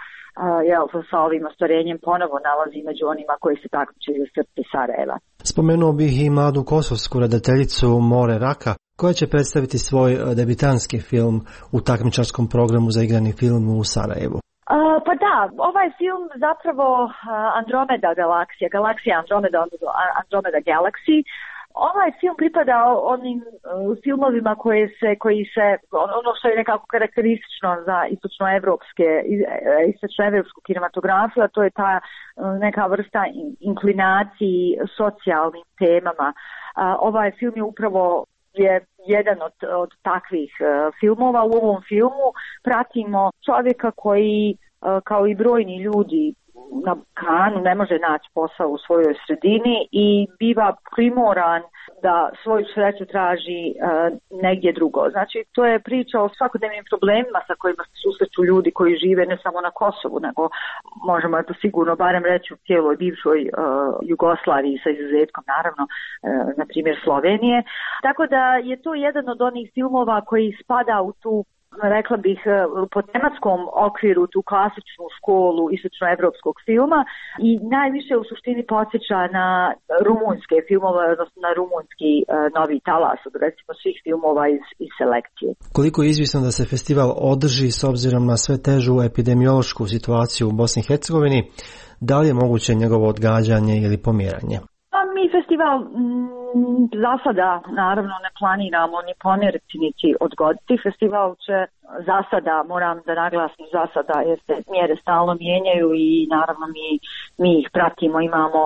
sa ovim ostvarenjem ponovo nalazi među onima koji se takmiče za Srce Sarajeva. Spomenuo bih i mladu kosovsku redateljicu More Raka, koja će predstaviti svoj debitanski film u takmičarskom programu za igrani film u Sarajevu. Pa da, ovaj film zapravo Andromeda galaksija Andromeda Galaxy. Ovaj film pripada onim filmovima koji se, ono što je nekako karakteristično za istočnoevropsku kinematografiju, a to je ta neka vrsta inklinaciji socijalnim temama. Ovaj film je upravo jedan od takvih filmova. U ovom filmu pratimo čovjeka koji, kao i brojni ljudi na Balkanu, ne može naći posao u svojoj sredini i biva primoran da svoju sreću traži negdje drugo. Znači, to je priča o svakodnevnim problemima sa kojima se susreću ljudi koji žive ne samo na Kosovu, nego možemo to sigurno barem reći u cijeloj bivšoj Jugoslaviji, sa izuzetkom naravno, na primjer Slovenije. Tako da je to jedan od onih filmova koji spada u tu, rekla bih, po tematskom okviru, tu klasičnu školu istočnoevropskog filma i najviše u suštini podsjeća na rumunjske filmove, odnosno na rumunjski novi talas od recimo svih filmova iz selekcije. Koliko je izvisno da se festival održi s obzirom na sve težu epidemiološku situaciju u Bosni i Hercegovini, da li je moguće njegovo odgađanje ili pomjeranje? Mi festival za sada naravno ne planiramo ni pomjeriti niti odgoditi. Festival će za sada, moram da naglasim za sada, jer se mjere stalno mijenjaju i naravno mi ih pratimo, imamo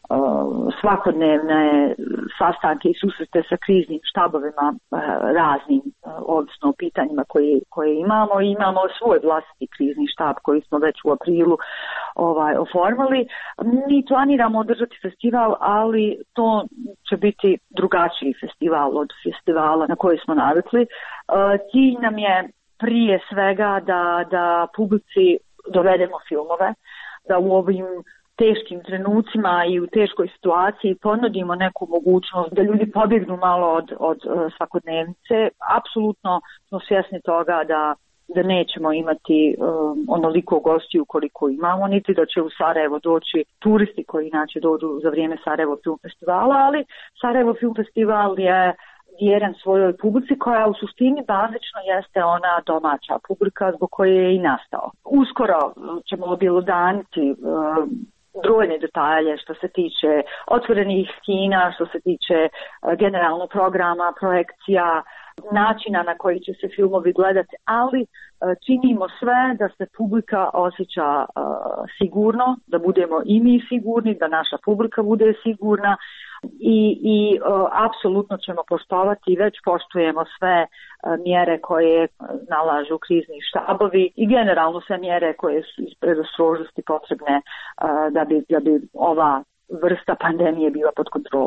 svakodnevne sastanke i susrete sa kriznim štabovima raznim, ovisno o pitanjima koje imamo. I imamo svoj vlastiti krizni štab koji smo već u aprilu oformili. Mi planiramo održati festival, ali to će biti drugačiji festival od festivala na koji smo navikli. Cilj nam je prije svega da publici dovedemo filmove, da u ovim teškim trenucima i u teškoj situaciji ponudimo neku mogućnost da ljudi pobjegnu malo od svakodnevnice. Apsolutno smo svjesni toga da nećemo imati onoliko gostiju koliko imamo, niti da će u Sarajevo doći turisti koji inače dođu za vrijeme Sarajevo Film Festivala, ali Sarajevo Film Festival je vjeran svojoj publici koja u suštini bazično jeste ona domaća publika zbog koje je i nastao. Uskoro ćemo objelodaniti brojne detalje što se tiče otvorenih kina, što se tiče generalnog programa, projekcija, načina na koji će se filmovi gledati, ali činimo sve da se publika osjeća sigurno, da budemo i mi sigurni, da naša publika bude sigurna i apsolutno ćemo poštovati i već poštujemo sve mjere koje nalažu krizni štabovi i generalno sve mjere koje su iz predostrožnosti potrebne da bi ova vrsta pandemije bila pod kontrolom.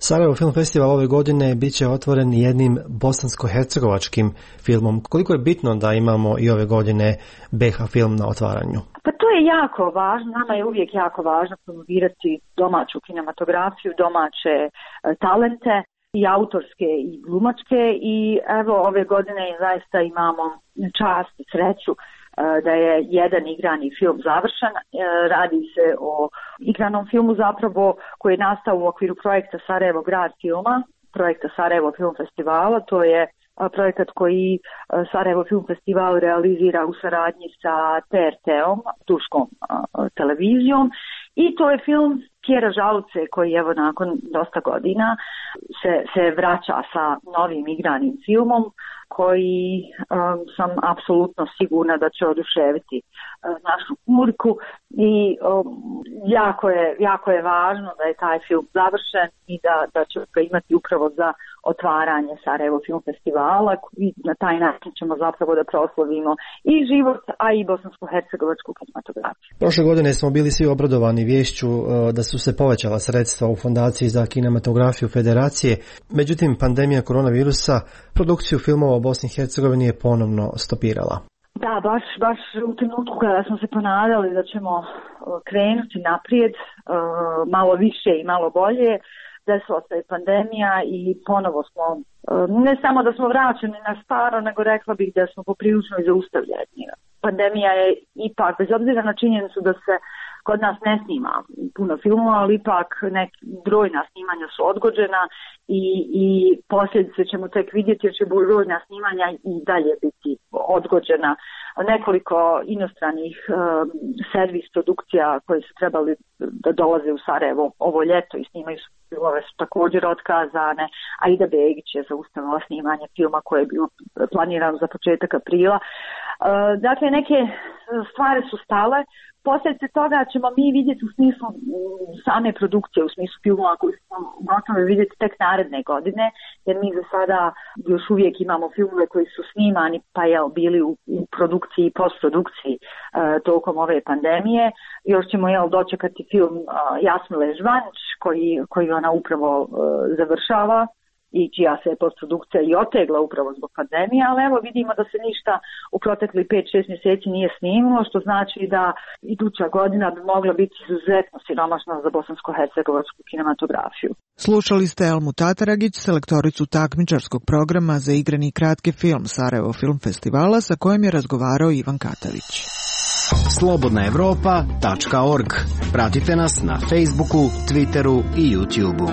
Sarajevo Film Festival ove godine bit će otvoren jednim bosansko-hercegovačkim filmom. Koliko je bitno da imamo i ove godine BiH film na otvaranju? Pa to je jako važno, nama je uvijek jako važno promovirati domaću kinematografiju, domaće talente i autorske i glumačke i evo ove godine zaista imamo čast i sreću da je jedan igrani film završen. Radi se o igranom filmu zapravo koji je nastao u okviru projekta Sarajevo grad filma, projekta Sarajevo Film Festivala. To je projekat koji Sarajevo Film Festival realizira u saradnji sa TRT-om, turskom televizijom. I to je film Pjera Žaluce koji evo nakon dosta godina se vraća sa novim igranim filmom koji sam apsolutno sigurna da će oduševiti našu publiku i jako je važno da je taj film završen i da će ga imati upravo za otvaranje Sarajevo Film Festivala i na taj način ćemo zapravo da proslavimo i život, a i bosansko-hercegovačku kinematografiju. Prošle godine smo bili svi obradovani viješću da su se povećala sredstva u Fondaciji za kinematografiju Federacije, međutim pandemija koronavirusa produkciju filmova u Bosni i Hercegovini je ponovno stopirala. Da, baš u trenutku kada smo se ponadali da ćemo krenuti naprijed malo više i malo bolje, desila se je pandemija i ponovo smo, ne samo da smo vraćeni na staro, nego rekla bih da smo poprilično i zaustavljeni. Pandemija je ipak, bez obzira na činjenicu da se kod nas ne snima puno filmova, ali ipak brojna snimanja su odgođena i posljedice ćemo tek vidjeti jer će brojna snimanja i dalje biti odgođena. Nekoliko inostranih servis produkcija koje su trebali da dolaze u Sarajevo ovo ljeto i snimaju filmove su također otkazane. Aida Begić je zaustavila snimanje filma koje je bilo planirano za početak aprila. Dakle, neke stvari su stale. Posljedice toga ćemo mi vidjeti u smislu same produkcije, u smislu filmova koji smo gotovi vidjeti tek naredne godine, jer mi za sada još uvijek imamo filmove koji su snimani pa bili u produkciji i postprodukciji tokom ove pandemije. Još ćemo dočekati film Jasmile Žvanč koji ona upravo završava i čija se postprodukcija i otegla upravo zbog pandemije, ali evo vidimo da se ništa u proteklih 5-6 mjeseci nije snimilo, što znači da iduća godina bi mogla biti izuzetno siromašna za bosansko-hercegovačku kinematografiju. Slušali ste Elmu Tataragić, selektoricu takmičarskog programa za igrani kratki film Sarajevo Film Festivala, sa kojim je razgovarao Ivan Katavić. slobodnaevropa.org. Pratite nas na Facebooku, Twitteru i YouTubeu.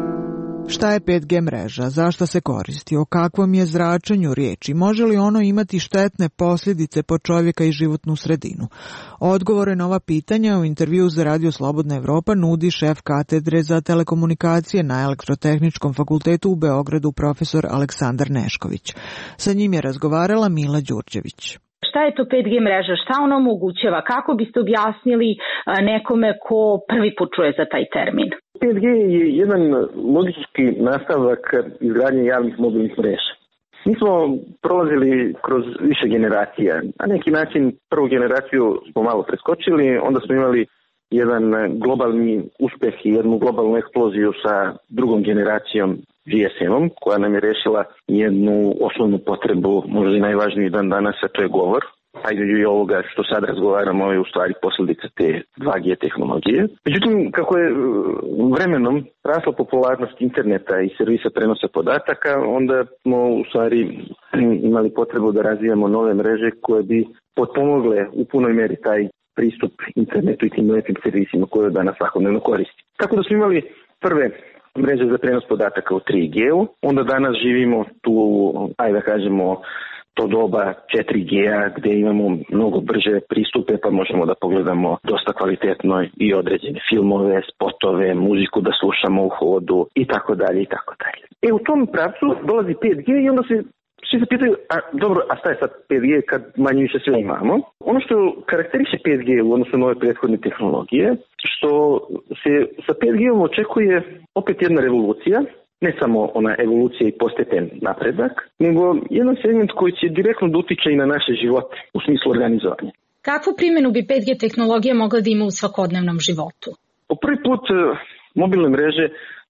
Šta je 5G mreža, zašto se koristi, o kakvom je zračenju riječi, može li ono imati štetne posljedice po čovjeka i životnu sredinu? Odgovore na ova pitanja u intervju za Radio Slobodna Evropa nudi šef katedre za telekomunikacije na Elektrotehničkom fakultetu u Beogradu profesor Aleksandar Nešković. Sa njim je razgovarala Mila Đurđević. Šta je to 5G mreža, šta ona omogućava, kako biste objasnili nekome ko prvi put čuje za taj termin? 5G je jedan logički nastavak izgradnje javnih mobilnih mreža. Mi smo prolazili kroz više generacija. Na neki način prvu generaciju smo malo preskočili, onda smo imali jedan globalni uspjeh i jednu globalnu eksploziju sa drugom generacijom GSM-om, koja nam je rešila jednu osnovnu potrebu, možda i najvažniji dan danas, a to je govor. A i ovoga što sad razgovaramo je u stvari posljedica te 2G tehnologije. Međutim, kako je vremenom rasla popularnost interneta i servisa prenosa podataka, onda smo u stvari imali potrebu da razvijamo nove mreže koje bi potpomogle u punoj mjeri taj pristup internetu i tim lepim servisima koje danas svakodnevno koristi. Tako da smo imali prve mreže za prenos podataka u 3G-u, onda danas živimo tu, ajde da kažemo, to doba 4G-a gdje imamo mnogo brže pristupe pa možemo da pogledamo dosta kvalitetno i određene filmove, spotove, muziku da slušamo u hodu i tako dalje i tako dalje. U tom pravcu dolazi 5G i onda se svi se pitaju, a šta je sad 5G kad manje više sve imamo? Ono što karakteriše 5G u odnosu na ove prethodne tehnologije, što se sa 5G-om očekuje opet jedna revolucija, ne samo ona evolucija i postepen napredak, nego jedan segment koji će direktno da utiče i na naše živote u smislu organizovanja. Kakvu primjenu bi 5G tehnologija mogla da ima u svakodnevnom životu? Po prvi put mobilne mreže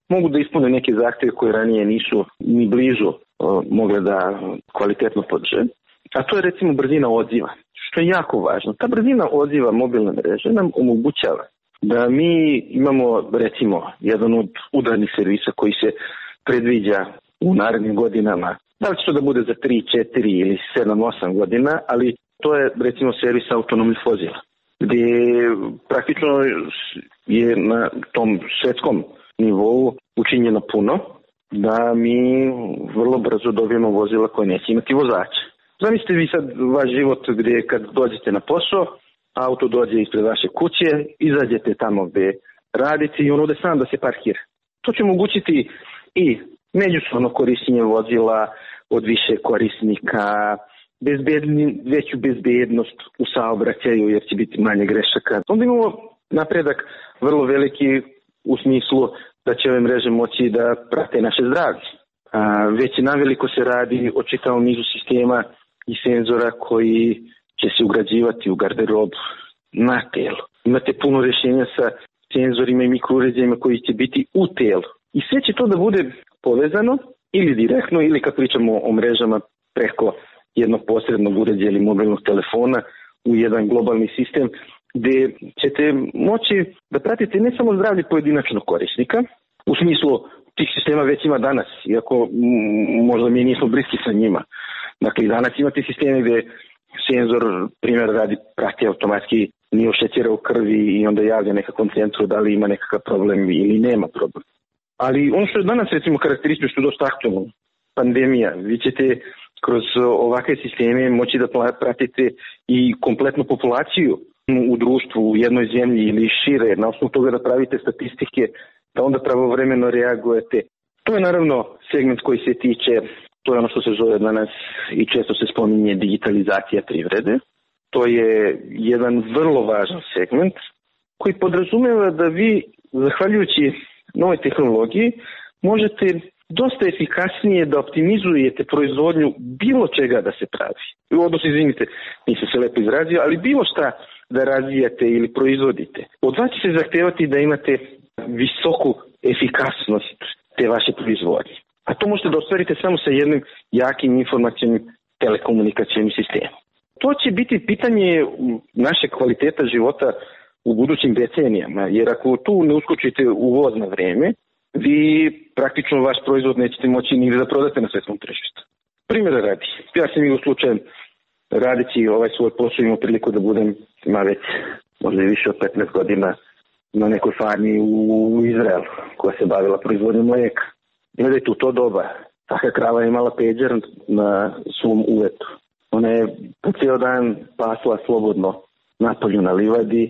mogu da ispune neke zahteve koje ranije nisu ni blizu mogle da kvalitetno podrže. A to je recimo brzina odziva, što je jako važno. Ta brzina odziva mobilne mreže nam omogućava da mi imamo recimo jedan od udarnih servisa koji se predviđa u narednim godinama. Da li će to da bude za 3, 4 ili 7, 8 godina, ali to je recimo servis autonomnih vozila, gdje praktično je na tom svetskom nivou učinjeno puno da mi vrlo brzo dobijemo vozila koje neće imati vozača. Zamislite vi sad vaš život gdje kad dođete na posao, auto dođe ispred vaše kuće, izađete tamo gdje radite i on ode sam da se parkira. To će omogućiti i međusobno korištenje vozila od više korisnika, veću bezbednost u saobraćaju jer će biti manje grešaka. Onda imamo napredak vrlo veliki u smislu da će ove mreže moći da prate naše zdravlje. Već naveliko se radi o čitavom nizu sistema i senzora koji će se ugrađivati u garderobu na telu. Imate puno rješenja sa senzorima i mikrouređajima koji će biti u telu. I sve će to da bude povezano ili direktno ili kad pričamo o mrežama preko jednog posrednog uređaja ili mobilnog telefona u jedan globalni sistem gdje ćete moći da pratite ne samo zdravlje pojedinačnog korisnika, u smislu tih sistema već ima danas, iako možda mi nismo bliski sa njima. Dakle, i danas imate sisteme gdje senzor, primjer radi, prati automatski nivo šećera u krvi i onda javlja nekakvom centru da li ima nekakav problem ili nema problem. Ali ono što je danas recimo karakteristično, što je dosta aktualno, pandemija, vi ćete kroz ovakve sisteme moći da pratite i kompletnu populaciju u društvu, u jednoj zemlji ili šire, na osnovu toga da pravite statistike, da onda pravovremeno reagujete. To je naravno segment koji se tiče, to je ono što se zove danas i često se spominje digitalizacija privrede. To je jedan vrlo važan segment koji podrazumeva da vi, zahvaljujući novoj tehnologiji, možete dosta efikasnije da optimizujete proizvodnju bilo čega da se pravi. Odnosno, izvinite, nisam se lepo izrazio, ali bilo šta da razvijate ili proizvodite. Od vas će se zahtevati da imate visoku efikasnost te vaše proizvodnje. A to možete da ostvarite samo sa jednim jakim informacijnim telekomunikacijnim sistemom. To će biti pitanje naše kvaliteta života u budućim decenijama, jer ako tu ne uskočite u voz na vreme, vi praktično vaš proizvod nećete moći nigde da prodate na svetskom tržištu. Primjera radi, ja sam u slučaju radeći ovaj svoj posao imao priliku da budem, ima već možda i više od 15 godina na nekoj farmi u Izraelu koja se bavila proizvodnjom mlijeka. I da je tu to doba. Taka krava je imala peđer na svom uvetu. Ona je po cijel dan pasla slobodno napolju na livadi.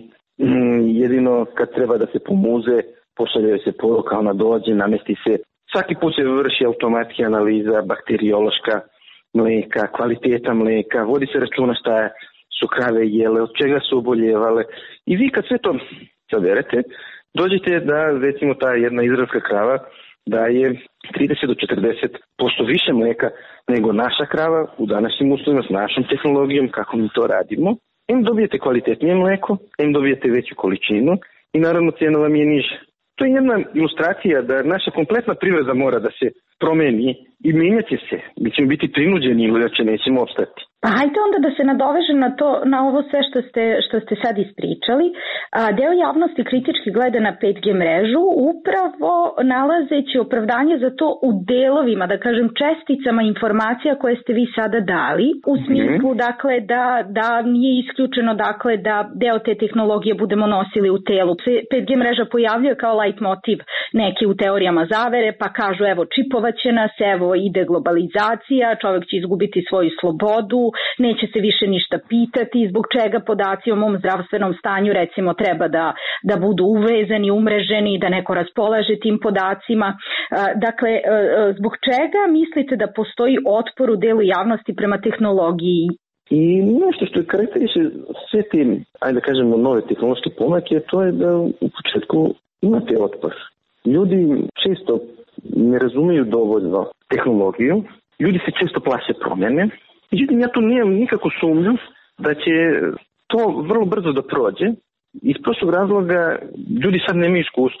Jedino kad treba da se pomuze, pošaljaju se poruka, ona dođe, namesti se. Svaki put se vrši automatski analiza bakteriološka mlijeka, kvaliteta mlijeka, vodi se računa šta su krave jele, od čega su oboljevale. I vi kad sve to saberete, dođete da recimo ta jedna izraelska krava daje 30 do 40% više mlijeka nego naša krava u današnjim uslovima s našom tehnologijom, kako mi to radimo. Em dobijete kvalitetnije mlijeko, em dobijete veću količinu i naravno cijena vam je niža. To je jedna ilustracija da naša kompletna privreda mora da se promeni i mijenjat će se. Mi ćemo biti prinuđeni ili da će nećemo opstati. Pa hajde onda da se nadoveže na ovo sve što ste sad ispričali. Deo javnosti kritički gleda na 5G mrežu upravo nalazeći opravdanje za to u delovima, da kažem česticama informacija koje ste vi sada dali, u smislu dakle da nije isključeno dakle da deo te tehnologije budemo nosili u telu. 5G mreža pojavljuje kao light motiv neki u teorijama zavere, pa kažu evo čipovaće nas, evo ide globalizacija, čovjek će izgubiti svoju slobodu, neće se više ništa pitati, zbog čega podaci o mom zdravstvenom stanju recimo treba da budu uvezani, umreženi, da neko raspolaže tim podacima. Dakle, zbog čega mislite da postoji otpor u delu javnosti prema tehnologiji? I nešto što je karakteriše sve te, ajde da kažemo, nove tehnološke pomake, to je da u početku imate otpor. Ljudi često ne razumeju dovoljno tehnologiju, ljudi se često plaše promjene. Međutim, ja tu nijem nikakvu sumnju da će to vrlo brzo da prođe. Iz prostog razloga ljudi sad nemaju iskustva.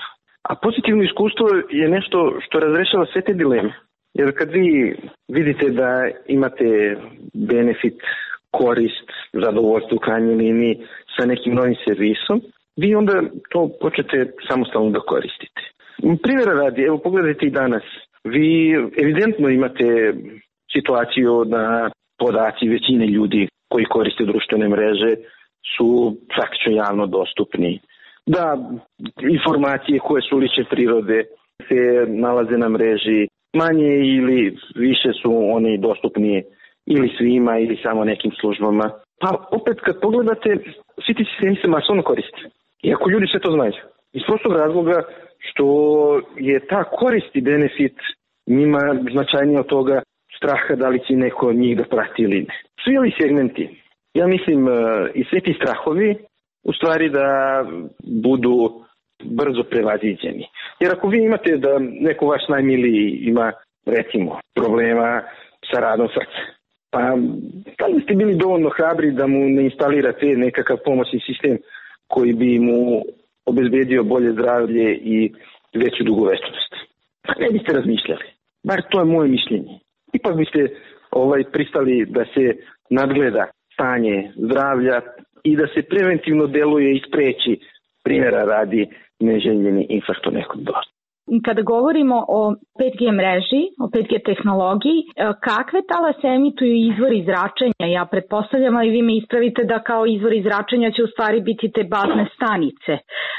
A pozitivno iskustvo je nešto što razrešava sve te dileme. Jer kad vi vidite da imate benefit, korist, zadovoljstvo u krajnjoj liniji sa nekim novim servisom, vi onda to počnete samostalno da koristite. Primjera radi, evo pogledajte i danas. Vi evidentno imate situaciju da podaci većine ljudi koji koriste društvene mreže su praktično javno dostupni. Da informacije koje su lične prirode se nalaze na mreži, manje ili više su oni dostupni ili svima ili samo nekim službama. Pa opet kad pogledate, svi ti sistemi se masovno koriste. Iako ljudi sve to znaju. Iz prostog razloga što je ta korist i benefit njima značajnije od toga straha da li će neko od njih da prati ili ne. Svi ovi segmenti, ja mislim i sve ti strahovi, u stvari da budu brzo prevaziđeni. Jer ako vi imate da neko vaš najmiliji ima, recimo, problema sa radom srca, pa da li ste bili dovoljno hrabri da mu ne instalirate nekakav pomoćni sistem koji bi mu obezbedio bolje zdravlje i veću dugovečnost? Pa ne biste razmišljali. Bar to je moje mišljenje. Ipak biste pristali da se nadgleda stanje zdravlja i da se preventivno deluje i spreči, primjera radi, neželjeni infarkt nekog dosta. Kada govorimo o 5G mreži, o 5G tehnologiji, kakve talase emituju izvori zračenja? Ja pretpostavljam, ali vi me ispravite da kao izvori zračenja će u stvari biti te bazne stanice.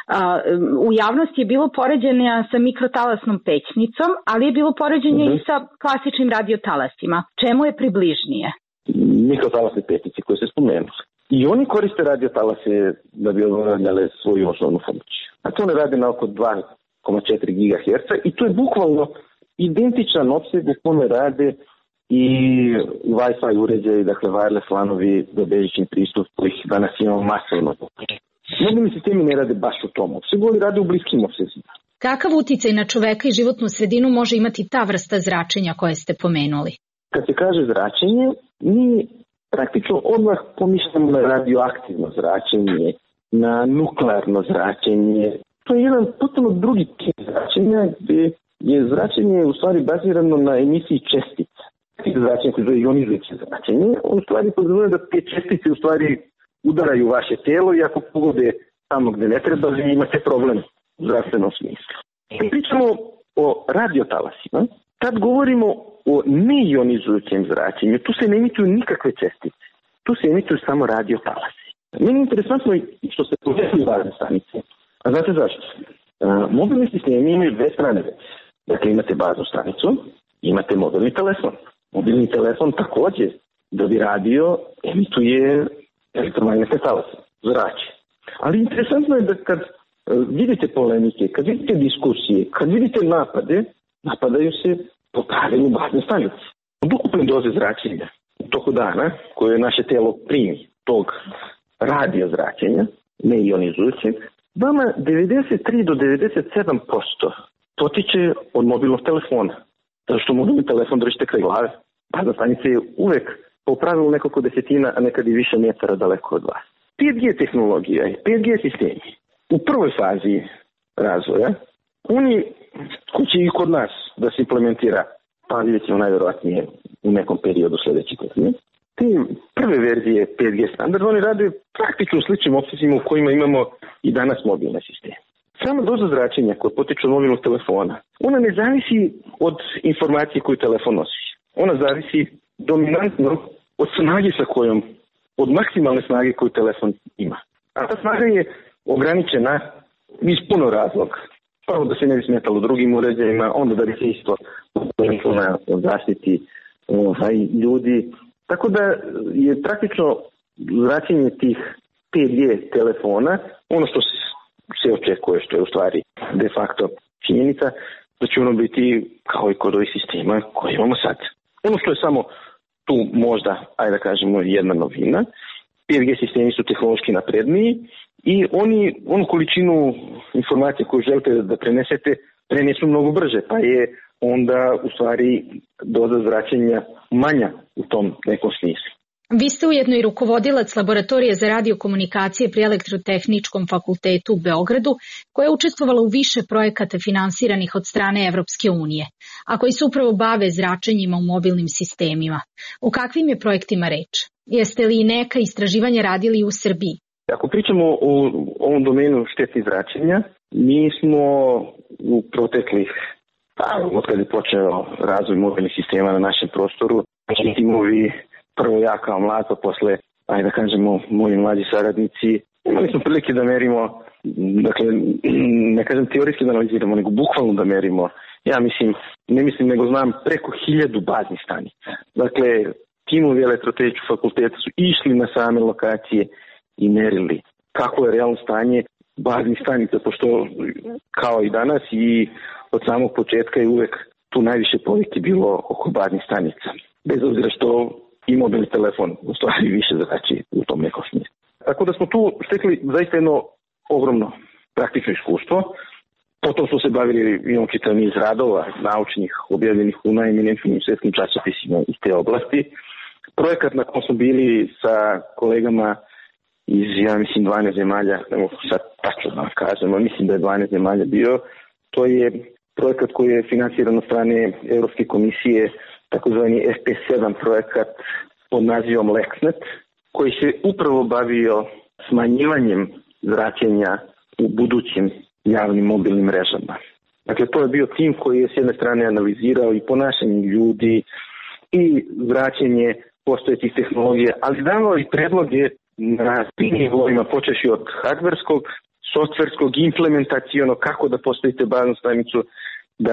U javnosti je bilo poređenja sa mikrotalasnom pećnicom, ali je bilo poređenje i sa klasičnim radiotalasima. Čemu je približnije? Mikrotalasne pećnice koje se spomenuli. I oni koriste radiotalase da bi obavljale svoju osnovnu funkciju. A to ne radi na oko 2,4 GHz i to je bukvalno identičan opseg u kome rade i Wi-Fi uređaji, dakle wireless lanovi za bežični pristup kojih danas imamo masovno. Mobilni sistemi ne rade baš u tom opsegu, ali rade u bliskim opsezima. Kakav uticaj na čoveka i životnu sredinu može imati ta vrsta zračenja koje ste pomenuli? Kad se kaže zračenje, mi praktično odmah pomišljamo na radioaktivno zračenje, na nuklearno zračenje. To je jedan potpuno drugi tip zračenja gdje je zračenje u stvari bazirano na emisiji čestica. Zračenje koje zove ionizujuće zračenje, on u stvari podrazumijeva da te čestice u stvari udaraju vaše telo i ako pogode tamo gdje ne treba, vi imate problem u zdravstvenom smislu. Pričamo o radiotalasima. Tad govorimo o neionizujućem zračenju. Tu se ne emituju nikakve čestice. Tu se emituju samo radiotalasi. Meni je interesantno što se povezuju bazne stanice. A znate zašto? Mobilni sistemi imaju dve strane već. Dakle, imate baznu stanicu, imate mobilni telefon. Mobilni telefon također, da bi radio, emituje elektromagnetne talase, zrače. Ali interesantno je da kad vidite polemike, kad vidite diskusije, kad vidite napade, napadaju se po pravilu bazne stanice. Od ukupne doze zračenja u toku dana, koje naše telo primi tog radio zračenja, neionizujućeg, vama 93 do 97% potiče od mobilnog telefona. Zato što mobilni telefon držite kraj glave. Bazna stanica je uvek po pravilu nekoliko desetina, a nekad i više metara daleko od vas. 5G tehnologija i 5G sistemi u prvoj fazi razvoja, oni koji će i kod nas da se implementira, pa vidjet ćemo najvjerojatnije u nekom periodu sljedećih godina. Te prve verzije 5G standarda, oni rade praktično u sličnim opsezima u kojima imamo i danas mobilne sisteme. Sama doza zračenja koja potiče od mobilnog telefona, ona ne zavisi od informacije koju telefon nosi. Ona zavisi dominantno od snage sa kojom, od maksimalne snage koju telefon ima. A ta snaga je ograničena iz puno razloga. Prvo da se ne bi smetalo drugim uređajima, onda da bi se isto od zaštiti ljudi. Tako da je praktično zračenje tih 5G telefona, ono što se očekuje, što je u stvari de facto činjenica, da će ono biti kao i kod ovih sistema koje imamo sad. Ono što je samo tu možda, ajde da kažemo, jedna novina, 5G sistemi su tehnološki napredniji i onu količinu informacije koju želite da prenesete, prenesu mnogo brže, pa je onda u stvari doza zračenja manja u tom nekom smislu. Vi ste ujedno i rukovodilac laboratorije za radiokomunikacije pri Elektrotehničkom fakultetu u Beogradu, koja je učestvovala u više projekata finansiranih od strane Evropske unije, a koji se upravo bave zračenjima u mobilnim sistemima. O kakvim je projektima reč? Jeste li neka istraživanja radili u Srbiji? Ako pričamo o ovom domenu štetnih zračenja, mi smo u proteklih, od kada je počeo razvoj mobilnih sistema na našem prostoru, timovi, prvo ja kao mlad, pa posle, da kažemo, moji mlađi saradnici, imali smo prilike da merimo, dakle, ne kažem teorijski da analiziramo, nego bukvalno da merimo. Ja nego znam preko 1000 baznih stanica. Dakle, timovi Elektrotehničkog fakulteta su išli na same lokacije i merili kako je realno stanje baznih stanica, pošto kao i danas i od samog početka je uvek tu najviše povike bilo oko baznih stanica. Bez obzira što i mobilni telefon u stvari više zrači u tom nekom smislu. Tako da smo tu stekli zaista jedno ogromno praktično iskustvo. Potom smo se bavili, imamo čitav niz radova naučnih objavljenih u najeminentnijim svetskim časopisima iz te oblasti. Projekat na kom smo bili sa kolegama iz, 12 zemalja, ne mogu sad tačno da kažem, ali mislim da je 12 zemalja bio, to je projekat koji je finansiran od strane Evropske komisije, takozvani FP7 projekat pod nazivom LexNet, koji se upravo bavio smanjivanjem zračenja u budućim javnim mobilnim mrežama. Dakle, to je bio tim koji je s jedne strane analizirao i ponašanje ljudi i zračenje postojećih tehnologija, ali davao i predloge na svim nivoima, počeši od hardverskog, softverskog, implementacijono, kako da postavite baznu stanicu, da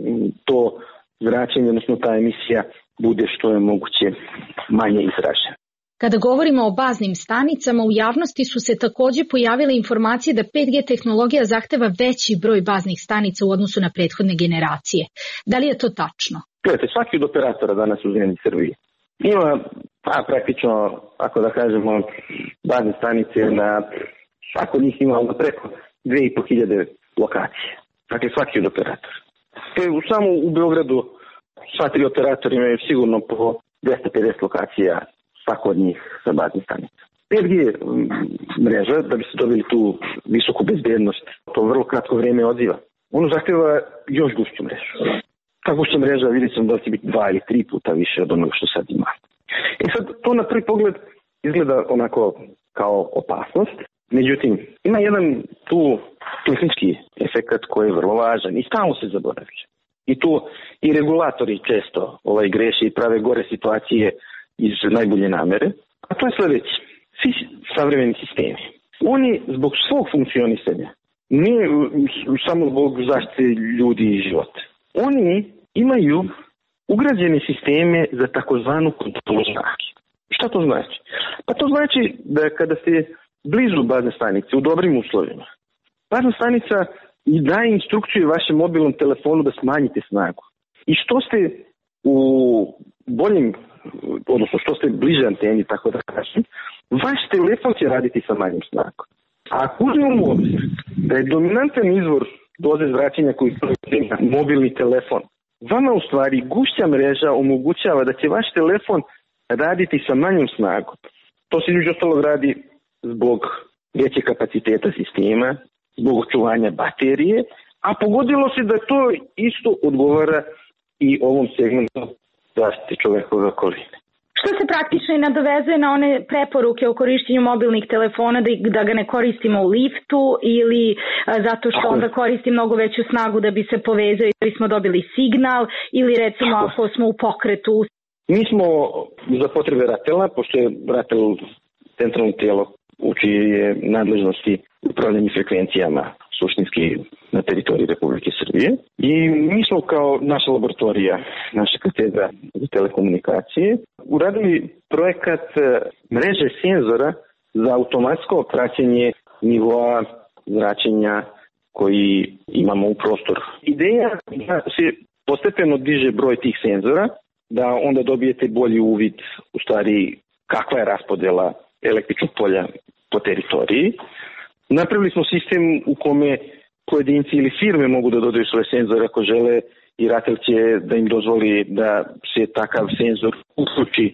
to zračenje, odnosno ta emisija, bude što je moguće manje izražena. Kada govorimo o baznim stanicama, u javnosti su se takođe pojavile informacije da 5G tehnologija zahteva veći broj baznih stanica u odnosu na prethodne generacije. Da li je to tačno? Gledajte, svaki od operatora danas u zemlji Srbiji ima, praktično, ako da kažemo, bazne stanice na svako njih ima preko 2500 lokacije. Dakle, svaki od operatora. Samo u Beogradu sva 3 operatora imaju sigurno po 250 lokacija svako od njih sa baznih stanica. 5G mreža, da bi se dobili tu visoku bezbednost, to vrlo kratko vreme odziva. Ono zahteva još gušću mrežu. Ta gušća mreža vidjet ćemo da će biti 2 ili 3 puta više od onoga što sad ima. Sad, to na prvi pogled izgleda onako kao opasnost. Međutim, ima jedan tu tehnički efekt koji je vrlo važan i stalno se zaboravlja. I tu i regulatori često greše i prave gore situacije iz najbolje namere. A to je sljedeće. Svi savremeni sistemi, oni zbog svog funkcionisanja, ne samo zbog zaštite ljudi i života, oni imaju ugrađene sisteme za takozvanu kontrolu zraka. Šta to znači? Pa to znači da kada ste blizu bazne stanice, u dobrim uslovima, bazna stanica i daje instrukciju vašem mobilnom telefonu da smanjite snagu. I što ste u boljim, odnosno što ste bliže anteni, tako da kažem, vaš telefon će raditi sa manjim snagom. A ako uzmemo u obzir da je dominantan izvor doze zračenja koji je mobilni telefon, vama u stvari gušća mreža omogućava da će vaš telefon raditi sa manjom snagom. To se između ostalog radi zbog veće kapaciteta sistema, zbog očuvanja baterije, a pogodilo se da to isto odgovara i ovom segmentu zaštite čovekove okoline. Što se praktično i nadovezuje na one preporuke o korišćenju mobilnih telefona, da ga ne koristimo u liftu ili zato što onda koristi mnogo veću snagu da bi se povezao i da bismo dobili signal ili recimo ako smo u pokretu. Mi smo za potrebe RATEL-a, pošto je RATEL centralno tijelo u čije je nadležnosti upravljanje frekvencijama suštinski na teritoriji Republike Srbije. I mi smo kao naša laboratorija, naša katedra za telekomunikacije, uradili projekat mreže senzora za automatsko praćenje nivoa zračenja koji imamo u prostoru. Ideja da se postepeno diže broj tih senzora, da onda dobijete bolji uvid u stvari kakva je raspodela električnog polja po teritoriji. Napravili smo sistem u kome pojedinci ili firme mogu da dodaju svoje senzore ako žele i RATEL će da im dozvoli da se takav senzor uključi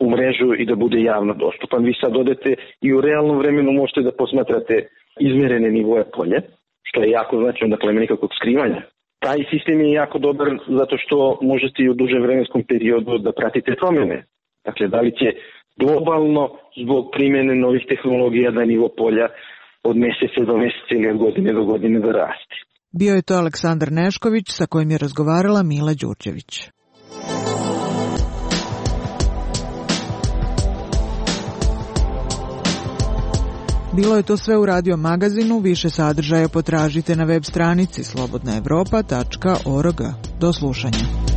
u mrežu i da bude javno dostupan. Vi sad odete i u realnom vremenu možete da posmatrate izmerene nivoje polja, što je jako značajno, dakle nema nikakvog skrivanja. Taj sistem je jako dobar zato što možete i u dužem vremenskom periodu da pratite promjene. Dakle, da li će globalno zbog primjene novih tehnologija da nivo polja od mjeseca do mjeseca ili od godine do godine da raste. Bio je to Aleksandar Nešković sa kojim je razgovarala Mila Đurđević. Bilo je to sve u Radio Magazinu, više sadržaja potražite na web stranici slobodnaevropa.org. Do slušanja.